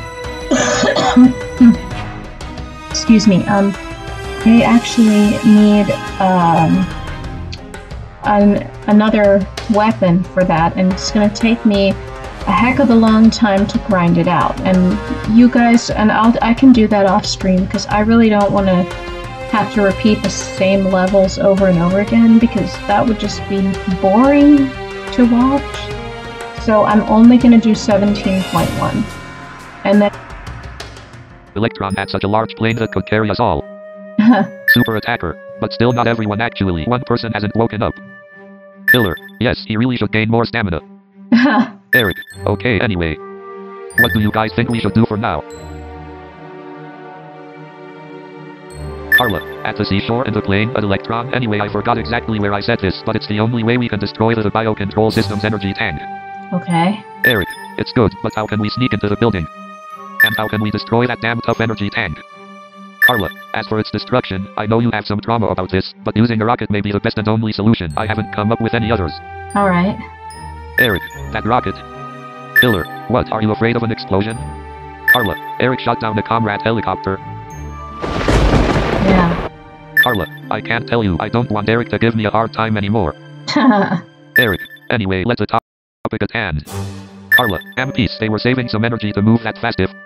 Excuse me, um, I actually need, um, an, another weapon for that, and it's gonna take me a heck of a long time to grind it out. And you guys, and I'll, I can do that off stream, because I really don't want to have to repeat the same levels over and over again, because that would just be boring to watch. So I'm only going to do seventeen point one. And then... Electron had such a large plane that could carry us all. Super attacker. But still not everyone actually. One person hasn't woken up. Killer. Yes, he really should gain more stamina. Eric. Okay, anyway. What do you guys think we should do for now? Carla. At the seashore in the plane at Electron. Anyway, I forgot exactly where I said this, but it's the only way we can destroy the biocontrol system's energy tank. Okay. Eric. It's good, but how can we sneak into the building? And how can we destroy that damn tough energy tank? Carla. As for its destruction, I know you have some trauma about this, but using a rocket may be the best and only solution. I haven't come up with any others. Alright. Eric. That rocket. Killer. What, are you afraid of an explosion? Carla. Eric shot down a comrade helicopter. Yeah. Carla. I can't tell you. I don't want Eric to give me a hard time anymore. Eric. Anyway, let's the topic at hand. Carla, am peace. They were saving some energy to move that fast if...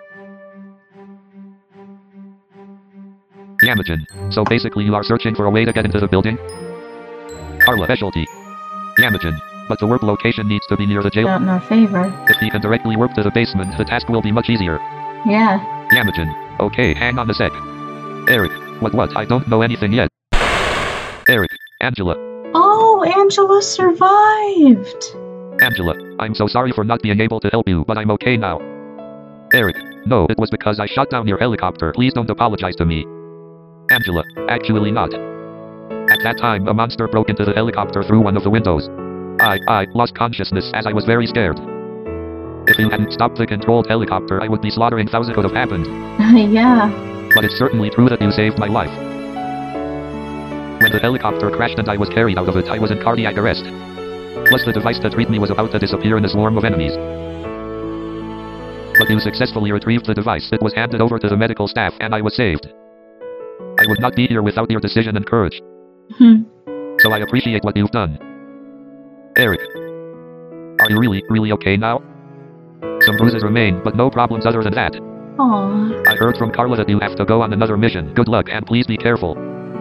Yamajin. So basically you are searching for a way to get into the building? Carla, specialty. Yamajin. But the work location needs to be near the jail. Not in our favor. If he can directly warp to the basement, the task will be much easier. Yeah. Yamajin. Okay, hang on a sec. Eric. What what? I don't know anything yet. Eric. Angela. Oh, Angela survived. Angela. I'm so sorry for not being able to help you, but I'm okay now. Eric. No, it was because I shot down your helicopter. Please don't apologize to me. Angela. Actually not. At that time, a monster broke into the helicopter through one of the windows. I, I lost consciousness as I was very scared. If you hadn't stopped the controlled helicopter, I would be slaughtering thousands could have happened. Yeah. But it's certainly true that you saved my life. When the helicopter crashed and I was carried out of it, I was in cardiac arrest. Plus the device to treat me was about to disappear in a swarm of enemies. But you successfully retrieved the device. It was handed over to the medical staff and I was saved. I would not be here without your decision and courage. Hmm. So I appreciate what you've done. Eric. Are you really, really okay now? Some bruises remain, but no problems other than that. Aww. I heard from Carla that you have to go on another mission. Good luck and please be careful.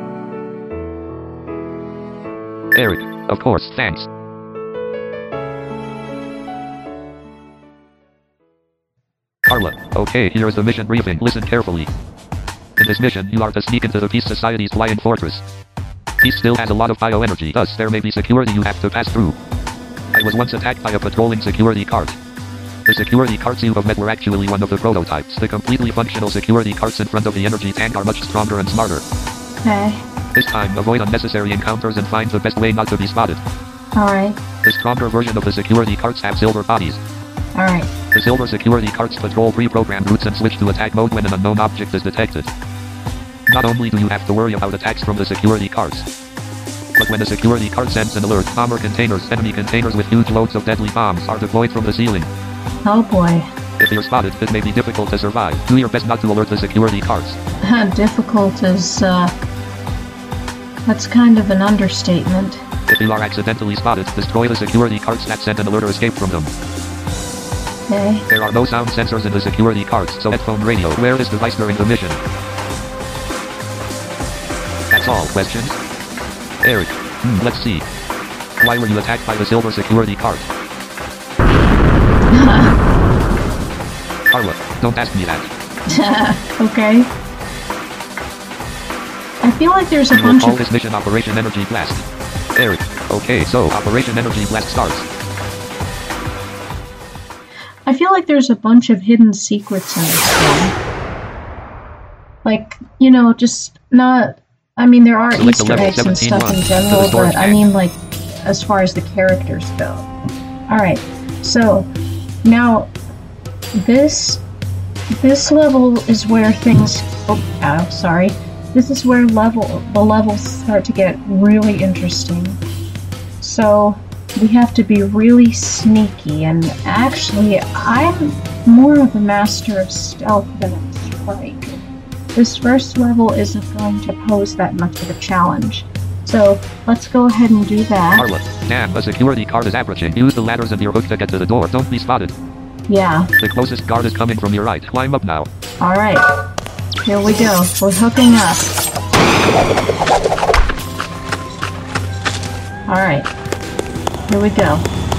Eric. Of course, thanks. Carla. Okay, here is the mission briefing. Listen carefully. In this mission, you are to sneak into the Peace Society's flying fortress. Peace still has a lot of bioenergy, thus there may be security you have to pass through. I was once attacked by a patrolling security cart. The security carts you have met were actually one of the prototypes. The completely functional security carts in front of the energy tank are much stronger and smarter. Okay. This time, avoid unnecessary encounters and find the best way not to be spotted. Alright. The stronger version of the security carts have silver bodies. Alright. The silver security carts patrol pre-programmed routes and switch to attack mode when an unknown object is detected. Not only do you have to worry about attacks from the security carts, but when the security cart sends an alert, bomber containers, enemy containers with huge loads of deadly bombs are deployed from the ceiling. Oh boy. If you're spotted, it may be difficult to survive. Do your best not to alert the security carts. Difficult is, uh... that's kind of an understatement. If you are accidentally spotted, destroy the security carts that send an alert or escape from them. Okay. There are no sound sensors in the security carts, so headphone radio. Wear this device during the mission. That's all. Questions? Eric. Hmm, let's see. Why were you attacked by the silver security cart? Carla, don't ask me that. Okay. I feel like there's a We will bunch call of... this mission Operation Energy Blast. Eric. Okay, so Operation Energy Blast starts. I feel like there's a bunch of hidden secrets in this game. Like, you know, just not... I mean, there are Select the Easter level eggs and stuff in seventeen one general, to the storage but I tank. mean, like, as far as the characters go. Alright, so, now, this... This level is where things... Oh, oh, sorry. This is where level the levels start to get really interesting. So, we have to be really sneaky, and actually, I'm more of a master of stealth than of strike. This first level isn't going to pose that much of a challenge. So, let's go ahead and do that. Carla, damn, a security guard is approaching. Use the ladders and your hook to get to the door. Don't be spotted. Yeah, The closest guard is coming from your right. Climb up now. alright. Here we go. We're hooking up. Alright. Here we go.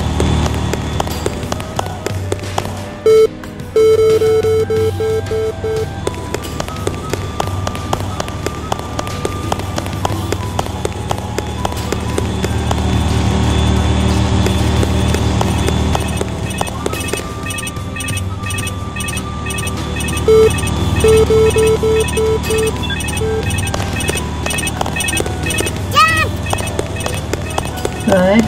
Good.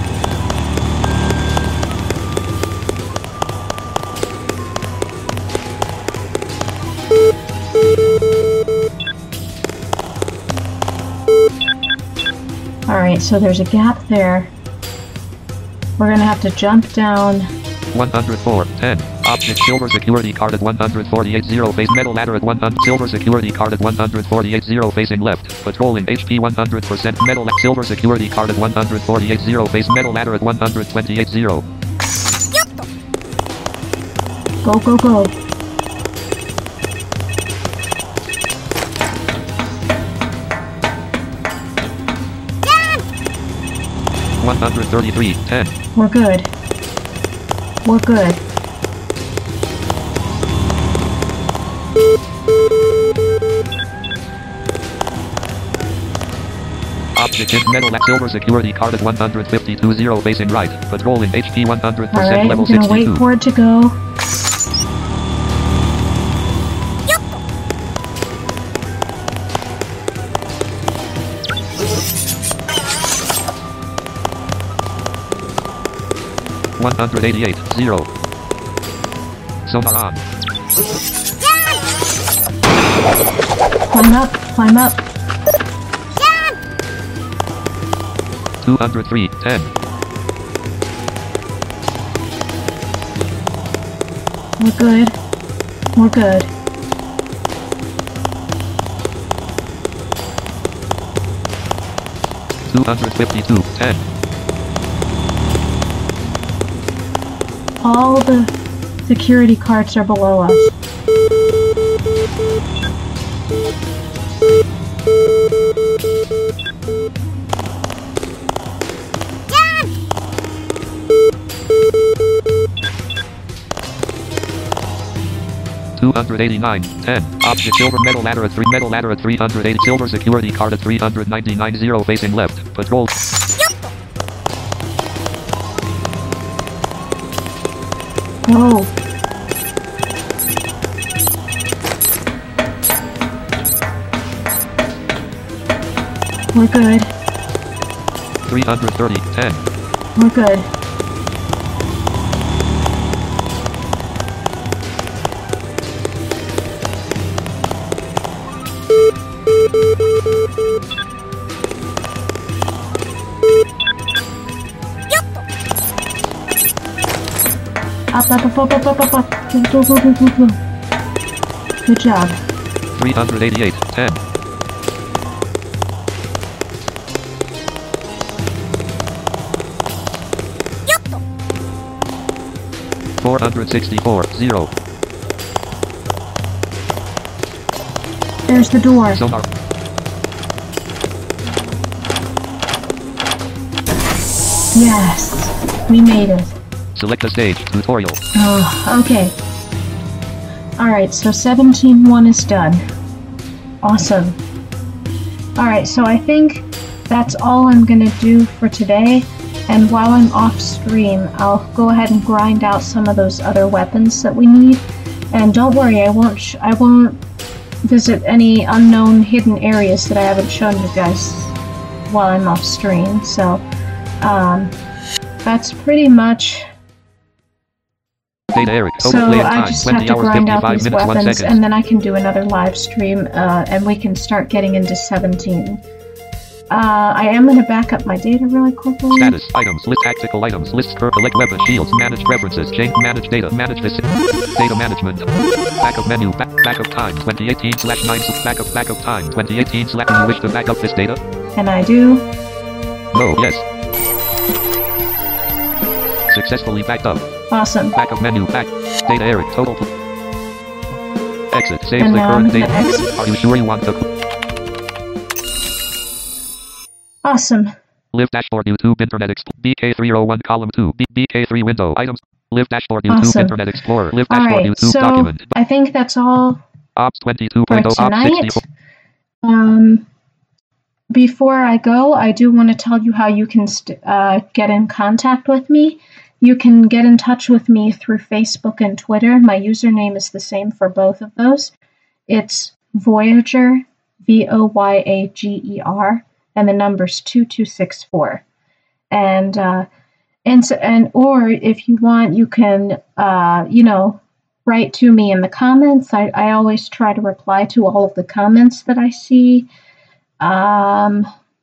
Alright, so there's a gap there. We're gonna have to jump down. one hundred four, ten. Object silver security card at one hundred forty-eight, zero. Face metal ladder at one hundred. Silver security card at one hundred forty-eight, zero. Facing left. Patrolling H P one hundred percent. Metal la- silver security card at one hundred forty-eight, zero. Face metal ladder at one hundred twenty-eight, zero. Go, go, go. one hundred thirty-three, ten. We're good. We're good. Object in metal at silver security card at one hundred fifty-two zero facing right. Patrol in H P one hundred percent Alright, I'm level gonna sixty-two. wait for it to go. one hundred eighty-eight, zero. Sonar on. Climb up, climb up. two hundred three, ten. We're good. We're good. two hundred fifty-two, ten. All the security carts are below us. two hundred eighty-nine, ten. Object silver metal ladder at three metal ladder at three hundred eighty. Silver security card at three hundred ninety-nine, zero facing left. Patrol. Whoa. We're good. three hundred thirty, ten. We're good. Up, up, up, up, up, up, up, up. Go, go, go, go, go, go. Good job. three hundred eighty-eight, ten. four hundred sixty-four, zero. There's the door. Sonar. Yes. We made it. Select the stage. Tutorial. Oh, okay. Alright, so seventeen one is done. Awesome. Alright, so I think that's all I'm gonna do for today. And while I'm off stream, I'll go ahead and grind out some of those other weapons that we need. And don't worry, I won't sh I won't visit any unknown hidden areas that I haven't shown you guys while I'm off stream. So, um, that's pretty much. Data Eric. Total So play I time. just have twenty to hours, grind out fifty-five these minutes, one weapons, second. and then I can do another live stream, uh, and we can start getting into seventeen. Uh, I am going to back up my data really quickly. Status, items, list tactical items, list per collect weapon, shields, manage preferences, change, manage data, manage this, data management, backup menu, back, backup time, twenty eighteen slash nine, backup, backup time, twenty eighteen slash, do you wish to back up this data? And I do. No, yes. Successfully backed up. Awesome. Backup menu, back, data Eric, total. Exit, save And the now I'm current gonna data. exit. Are you sure you want the... Awesome. Live dashboard YouTube Internet Explorer B K three oh one column two B- BK3 window items. Live dashboard YouTube Awesome. Internet Explorer. Live dashboard Alright, YouTube so document. I think that's all Ops twenty-two for point oh, Ops tonight. sixty-four. Um, before I go, I do want to tell you how you can st- uh, get in contact with me. You can get in touch with me through Facebook and Twitter. My username is the same for both of those. It's Voyager, V O Y A G E R, and the number's two two six four. And, uh, and, so, and, or if you want, you can, uh, you know, write to me in the comments. I, I always try to reply to all of the comments that I see. Um,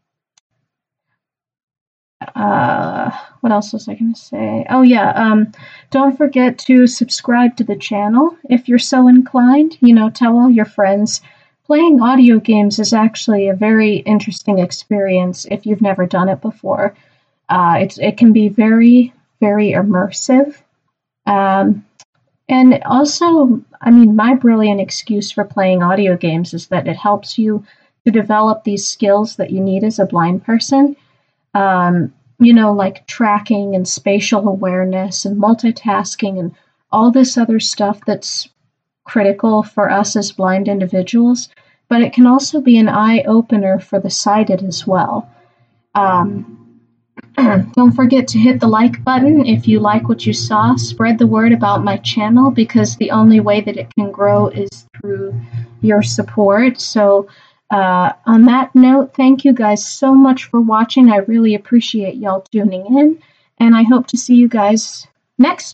uh, what else was I going to say? Oh, yeah. Um, don't forget to subscribe to the channel if you're so inclined. You know, tell all your friends. Playing audio games is actually a very interesting experience if you've never done it before. Uh, it's, it can be very, very immersive. Um, And also, I mean, my brilliant excuse for playing audio games is that it helps you to develop these skills that you need as a blind person. Um, you know, like tracking and spatial awareness and multitasking and all this other stuff that's critical for us as blind individuals. But it can also be an eye opener for the sighted as well. Um, Don't forget to hit the like button if you like what you saw. Spread the word about my channel because the only way that it can grow is through your support. So uh, on that note, thank you guys so much for watching. I really appreciate y'all tuning in, and I hope to see you guys next